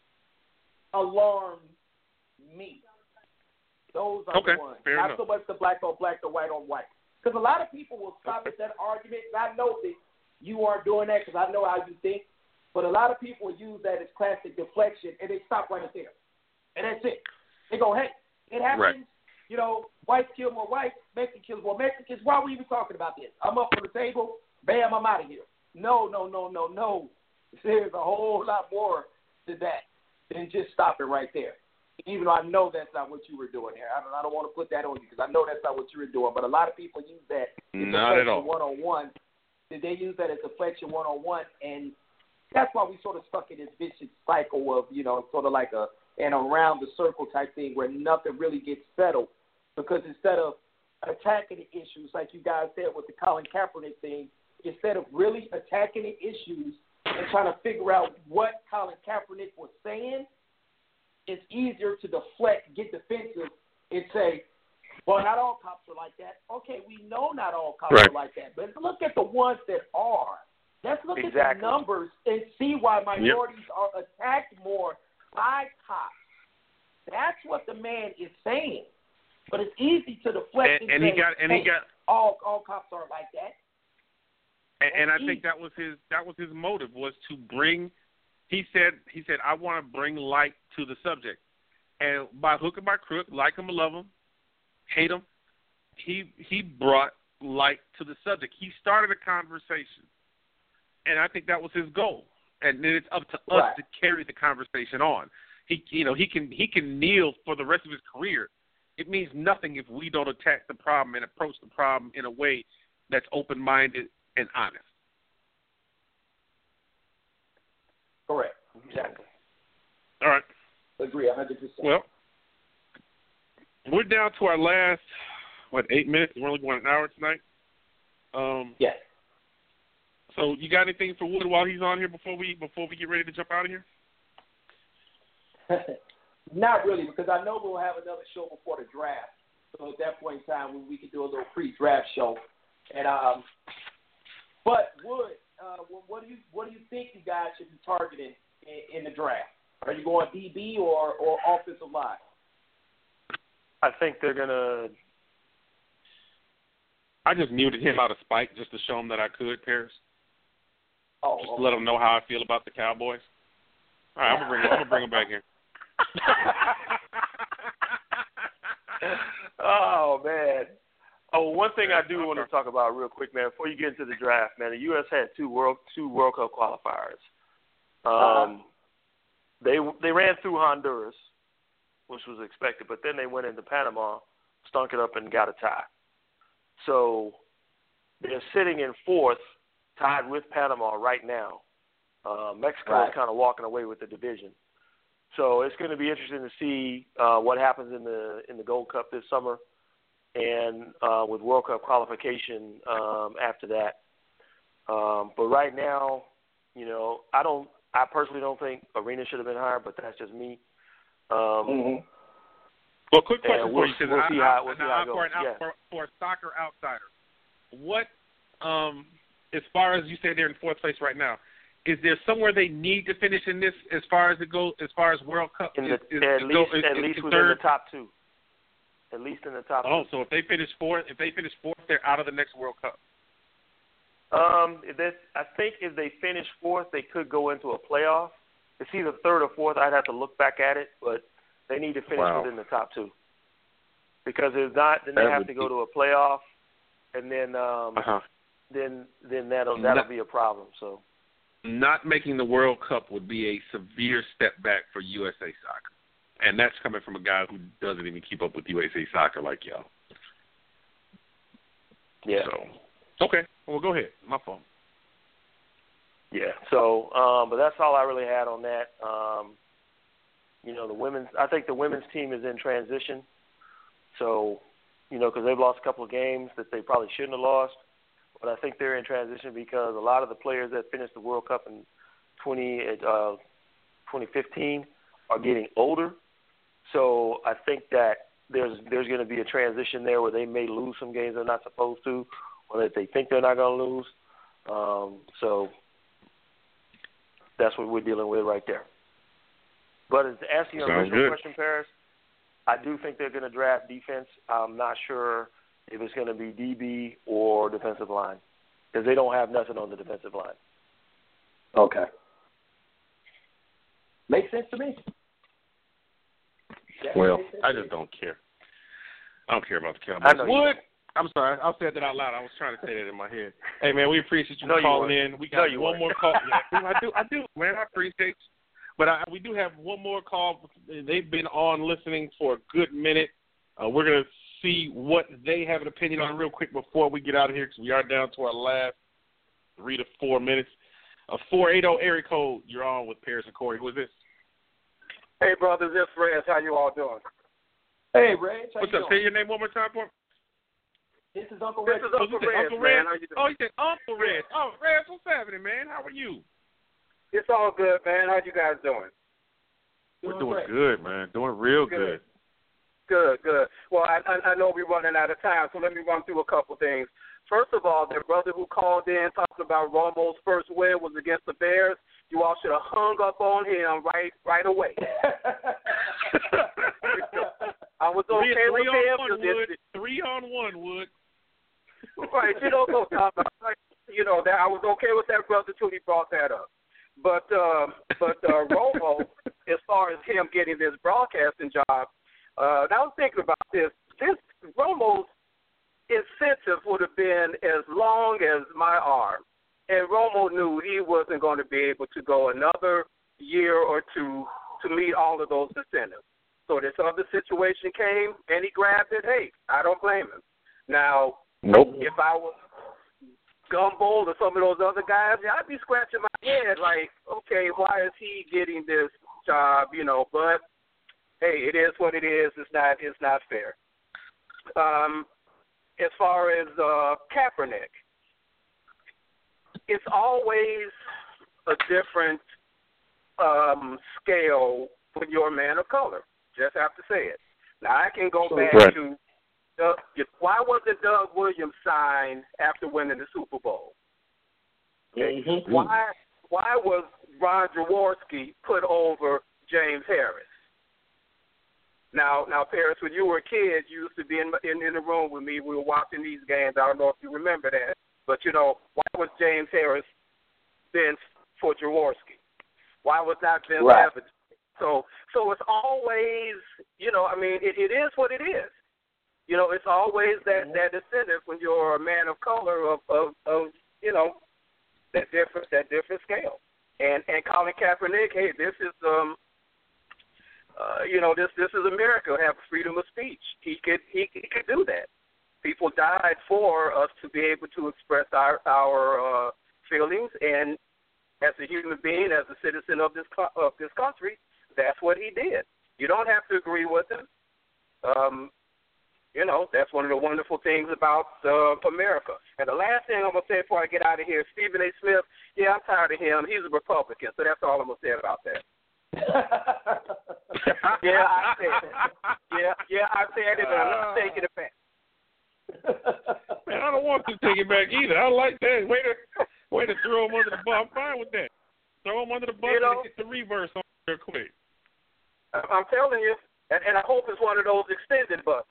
S3: alarm me. Those are
S2: okay.
S3: the ones.
S2: Fair
S3: Not
S2: enough.
S3: so much the black on black, the white on white. Because a lot of people will stop at that argument, and I know that you aren't doing that because I know how you think, but a lot of people use that as classic deflection, and they stop right there. And that's it. They go, hey, it happens.
S2: Right.
S3: You know, whites kill more whites, Mexicans kill more Mexicans. Why are we even talking about this? I'm up on the table. Bam, I'm out of here. No, no, no, no, no. There's a whole lot more to that than just stopping right there. Even though I know that's not what you were doing here. I don't, I don't want to put that on you because I know that's not what you were doing. But a lot of people use that as
S2: not at all.
S3: one-on-one. They use that as deflection one-on-one, and that's why we sort of stuck in this vicious cycle of, you know, sort of like a an around the circle type thing where nothing really gets settled. Because instead of attacking the issues, like you guys said with the Colin Kaepernick thing, instead of really attacking the issues and trying to figure out what Colin Kaepernick was saying, it's easier to deflect, get defensive, and say, well, not all cops are like that. Okay, we know not all cops
S2: right.
S3: are like that, but look at the ones that are. Let's look
S4: exactly.
S3: at the numbers and see why minorities yep. are attacked more by cops. That's what the man is saying. But it's easy to deflect and,
S2: and, and
S3: say,
S2: he got and
S3: hey,
S2: he got
S3: all all cops aren't like that.
S2: And, and I
S3: easy.
S2: think that was his that was his motive was to bring. He said he said I want to bring light to the subject, and by hook or by crook, like him or love him, hate him, he he brought light to the subject. He started a conversation, and I think that was his goal. And then it's up to us
S3: right.
S2: to carry the conversation on. He you know he can he can kneel for the rest of his career. It means nothing if we don't attack the problem and approach the problem in a way that's open-minded and honest.
S3: Correct. Exactly.
S2: All right.
S3: Agree one hundred percent.
S2: Well, we're down to our last, what, eight minutes? We're only going an hour tonight. Um,
S3: yes.
S2: So you got anything for Wood while he's on here before we before we get ready to jump out of here?
S3: Not really, because I know we'll have another show before the draft. So at that point in time, we, we could do a little pre-draft show. And um, but Wood, uh, what do you what do you think you guys should be targeting in, in the draft? Are you going D B or or offensive line?
S4: I think they're gonna.
S2: I just muted him out of spite just to show him that I could, Paris.
S3: Oh,
S2: just
S3: okay.
S2: to let him know how I feel about the Cowboys. All right, I'm gonna bring him, I'm gonna bring him back here.
S4: Oh man. Oh, one thing I do want to talk about real quick, man. Before you get into the draft, man, the U S had two World two World Cup qualifiers. Um, uh-huh. They they ran through Honduras, which was expected, but then they went into Panama, stunk it up, and got a tie. So they're sitting in fourth, tied with Panama right now. Uh, Mexico
S3: right.
S4: is kind of walking away with the division. So it's going to be interesting to see uh, what happens in the in the Gold Cup this summer, and uh, with World Cup qualification um, after that. Um, but right now, you know, I don't. I personally don't think Arena should have been hired, but that's just me. Um,
S2: mm-hmm. Well, quick question
S4: we'll,
S2: for you, because
S4: we'll
S2: I,
S4: see
S2: I,
S4: how, we'll
S2: now,
S4: see how it goes.
S2: for, an out,
S4: yeah.
S2: for, for a soccer outsider, what, um, as far as you say they're in fourth place right now, is there somewhere they need to finish in this as far as it goes, as far as World Cup?
S4: In the,
S2: is, is,
S4: at
S2: is,
S4: least,
S2: is,
S4: at
S2: is
S4: least within
S2: third?
S4: the top two. At least in the top
S2: oh,
S4: two.
S2: so if they finish fourth, if they finish fourth, they're out of the next World Cup.
S4: Um, this, I think if they finish fourth, they could go into a playoff. It's either third or fourth. I'd have to look back at it, but they need to finish
S2: wow.
S4: within the top two. Because if not, then they
S2: that
S4: have to go to a playoff, and then um,
S2: uh-huh.
S4: then then that'll that'll
S2: not,
S4: be a problem. So,
S2: not making the World Cup would be a severe step back for U S A Soccer, and that's coming from a guy who doesn't even keep up with U S A Soccer like y'all.
S4: Yeah.
S2: So, okay. Well, go ahead. My fault.
S4: Yeah. So, um, but that's all I really had on that. Um, you know, the women's. I think the women's team is in transition. So, you know, because they've lost a couple of games that they probably shouldn't have lost. But I think they're in transition because a lot of the players that finished the World Cup in twenty, uh, twenty fifteen are getting older. So I think that there's there's going to be a transition there where they may lose some games they're not supposed to, or that they think they're not going to lose. Um, so that's what we're dealing with right there. But to answer your
S2: Sounds
S4: original
S2: good.
S4: question, Paris, I do think they're going to draft defense. I'm not sure if it's going to be D B or defensive line, because they don't have nothing on the defensive line.
S3: Okay. Makes sense to me.
S2: Well, I just don't care. I don't care about the Cowboys. Would I'm sorry, I said that out loud. I was trying to say that in my head. Hey man, we appreciate you no, calling you in. We got no, one more call. Yeah, I do, I do, man. I appreciate you. But I, we do have one more call. They've been on listening for a good minute. Uh, we're gonna see what they have an opinion on real quick before we get out of here, because we are down to our last three to four minutes. A four eight zero area code. You're on with Paris and Corey. Who is this?
S5: Hey brothers, it's Rez. How you all doing?
S3: Hey Rez.
S2: What's up? Say your name one more time for me.
S3: This is Uncle Rez.
S5: This is Uncle Rez,
S2: Uncle
S5: man.
S2: Rez?
S5: How you doing?
S2: Oh, you said Uncle Rez. Oh, Rez, what's happening, man? How are you?
S5: It's all good, man. How you guys doing?
S2: We're doing great. Good, man. Doing real good.
S5: Good, good. good. Well, I, I, I know we're running out of time, so let me run through a couple things. First of all, the brother who called in talking about Romo's first win was against the Bears. You all should have hung up on him right right away. I was okay
S2: three,
S5: with
S2: three
S5: him.
S2: On one, Wood. Three on one, Wood.
S5: Right, you know, go talk about, like, you know, that I was okay with that brother till he brought that up. But uh, but uh, Romo, as far as him getting this broadcasting job, uh, I was thinking about this. This Romo's incentive would have been as long as my arm, and Romo knew he wasn't going to be able to go another year or two to meet all of those incentives. So this other situation came, and he grabbed it. Hey, I don't blame him. Now,
S2: nope.
S5: If I was Gumbo or some of those other guys, I'd be scratching my head like, okay, why is he getting this job? You know, but hey, it is what it is. It's not. It's not fair. Um, as far as uh, Kaepernick, it's always a different um, scale when you're a man of color. Just have to say it. Now, I can go back
S2: right.
S5: to uh, why wasn't Doug Williams signed after winning the Super Bowl? Okay.
S3: Mm-hmm.
S5: Why why was Ron Jaworski put over James Harris? Now, now, Paris, when you were a kid, you used to be in, in in the room with me. We were watching these games. I don't know if you remember that, but you know, why was James Harris Vince for Jaworski? Why was not Vince
S3: right.
S5: Evans? So, so it's always, you know, I mean, it, it is what it is. You know, it's always that, that incentive when you're a man of color of, of, of you know, that different that different scale. And and Colin Kaepernick, hey, this is um, uh, you know, this this is America. Have freedom of speech. He could he, he could do that. People died for us to be able to express our our uh, feelings, and as a human being, as a citizen of this of this country, that's what he did. You don't have to agree with him. Um, you know, that's one of the wonderful things about uh, America. And the last thing I'm going to say before I get out of here, Stephen A. Smith, yeah, I'm tired of him. He's a Republican, so that's all I'm going to say about that. yeah, I said it. Yeah, yeah, I said it, but I'm not taking it back.
S2: Man, I don't want to take it back either. I like that. Way to, way to throw him under the bus. I'm fine with that. Throw him under the bus you know, and get the reverse on real quick.
S5: I'm telling you, and, and I hope it's one of those extended buses.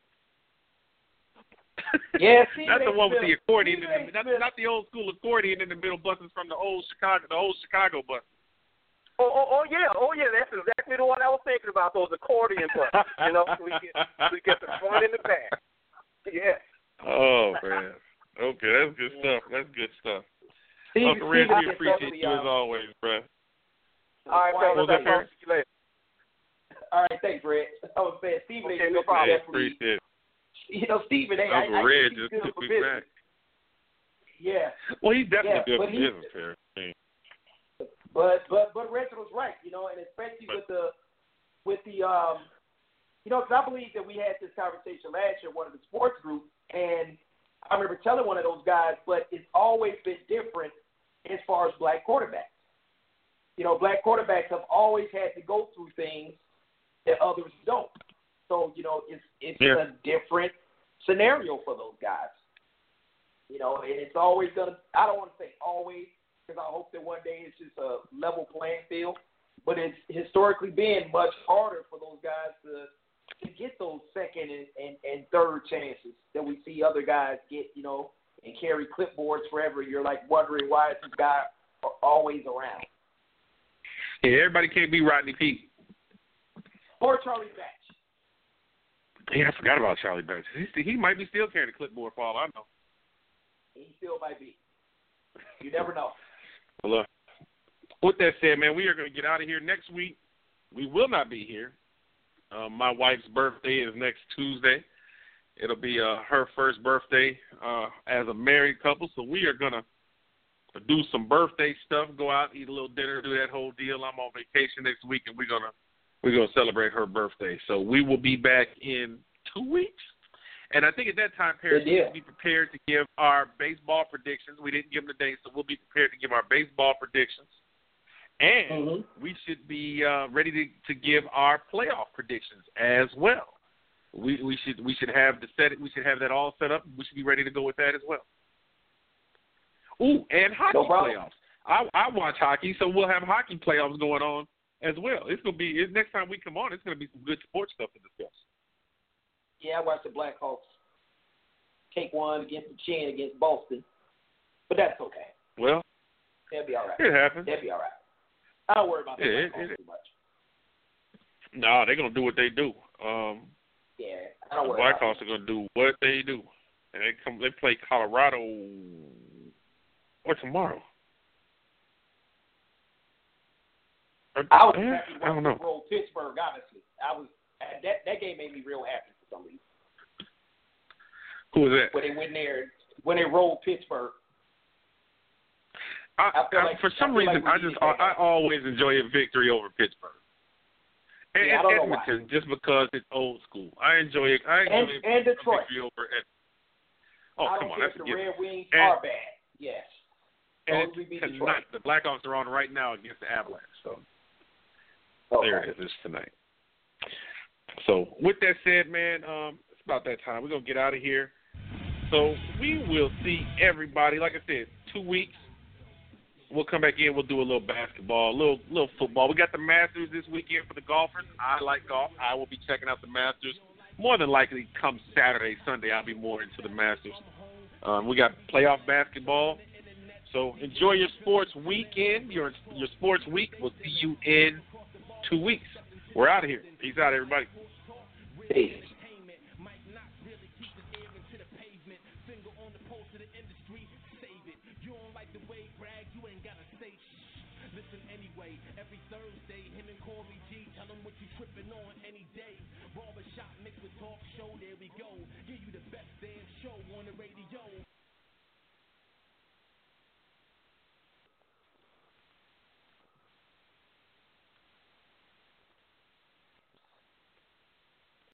S3: Yeah,
S2: that's the one with the accordion. In the, that's not the old school accordion in the middle buses from the old Chicago, the old Chicago bus.
S5: Oh, oh, oh yeah, oh yeah, that's exactly the one I was thinking about. Those accordion buses. You know, we get we get the front and the back. Yeah.
S2: Oh man. Okay, that's good stuff. That's good stuff.
S3: Steve,
S2: Uncle Reg, we appreciate you as always, bro.
S5: All right, fellas, I'll talk to you later.
S3: All right, thanks, Red. I was saying, Stephen,
S5: okay, no problem.
S2: Appreciate it.
S3: You know, Stephen, hey,
S2: Uncle
S3: I, I
S2: Red
S3: think he's
S2: just
S3: good
S2: took
S3: for
S2: me
S3: business.
S2: back.
S3: Yeah.
S2: Well, he's definitely
S3: yeah,
S2: good for
S3: he,
S2: business here.
S3: But but but Reginald's right, you know, and especially but, with the with the um, you know, because I believe that we had this conversation last year, one of the sports groups, and I remember telling one of those guys, but it's always been different as far as black quarterbacks. You know, black quarterbacks have always had to go through things that others don't. So, you know, it's it's
S2: yeah.
S3: a different scenario for those guys. You know, and it's always going to, I don't want to say always, because I hope that one day it's just a level playing field, but it's historically been much harder for those guys to to get those second and, and, and third chances that we see other guys get, you know, and carry clipboards forever. You're like wondering why is this guy always around?
S2: Yeah, everybody can't be Rodney Peete.
S3: Or Charlie Batch.
S2: Yeah, I forgot about Charlie Batch. He, he might be still carrying a clipboard for all I know.
S3: He still might be. You never know.
S2: Well, look, with that said, man, we are going to get out of here. Next week, we will not be here. Uh, my wife's birthday is next Tuesday. It'll be uh, her first birthday uh, as a married couple, so we are going to do some birthday stuff, go out, eat a little dinner, do that whole deal. I'm on vacation next week, and we're going to we're gonna celebrate her birthday. So we will be back in two weeks. And I think at that time, parents will be prepared to give our baseball predictions. We didn't give them the date, so we'll be prepared to give our baseball predictions. And mm-hmm. we should be uh, ready to, to give our playoff predictions as well. We we should we should have the set we should have that all set up. We should be ready to go with that as well. Ooh, and hockey no playoffs. I I watch hockey, so we'll have hockey playoffs going on as well. It's gonna be it's, next time we come on. It's gonna be some good sports stuff to discuss.
S3: Yeah, I watched the Blackhawks take one against the chin against Boston, but that's okay.
S2: Well,
S3: they'll be all right.
S2: It happens.
S3: They'll be all right. I don't worry about the
S2: yeah,
S3: Blackhawks
S2: it, it,
S3: too much.
S2: No, nah, they're gonna do what they do. Um,
S3: yeah, I don't
S2: the
S3: worry.
S2: Blackhawks are gonna do what they do, and they come. They play Colorado or tomorrow.
S3: I was
S2: eh,
S3: happy
S2: I don't know.
S3: Roll Pittsburgh, honestly. I was that that game made me real happy for some reason.
S2: Who was that?
S3: When they went there, when they rolled Pittsburgh.
S2: I,
S3: I
S2: I,
S3: like,
S2: for some
S3: I
S2: reason,
S3: like
S2: I just I, I always enjoy a victory over Pittsburgh. And,
S3: yeah,
S2: and Edmonton, just because it's old school. I enjoy it. I enjoy
S3: and,
S2: it
S3: and Detroit.
S2: victory over Ed- Oh,
S3: I
S2: come
S3: don't
S2: on,
S3: care
S2: that's
S3: if
S2: a
S3: the
S2: given.
S3: Red Wings
S2: and,
S3: are bad. Yes.
S2: And
S3: we beat
S2: tonight,
S3: Detroit.
S2: the Blackhawks are on right now against the Avalanche. So
S3: okay.
S2: there it is. It's tonight. So with that said, man, um, it's about that time. We're gonna get out of here. So we will see everybody. Like I said, two weeks. We'll come back in. We'll do a little basketball, a little little football. We got the Masters this weekend for the golfers. I like golf. I will be checking out the Masters. More than likely, come Saturday, Sunday, I'll be more into the Masters. Um, we got playoff basketball. So enjoy your sports weekend, your your sports week. We'll see you in two weeks. We're out of here. Peace out, everybody.
S3: Peace.
S1: Every Thursday, him and Corey G, tell him what you tripping on any day. Barbershop mixed with talk show, there we go. Give you the best damn show on the radio.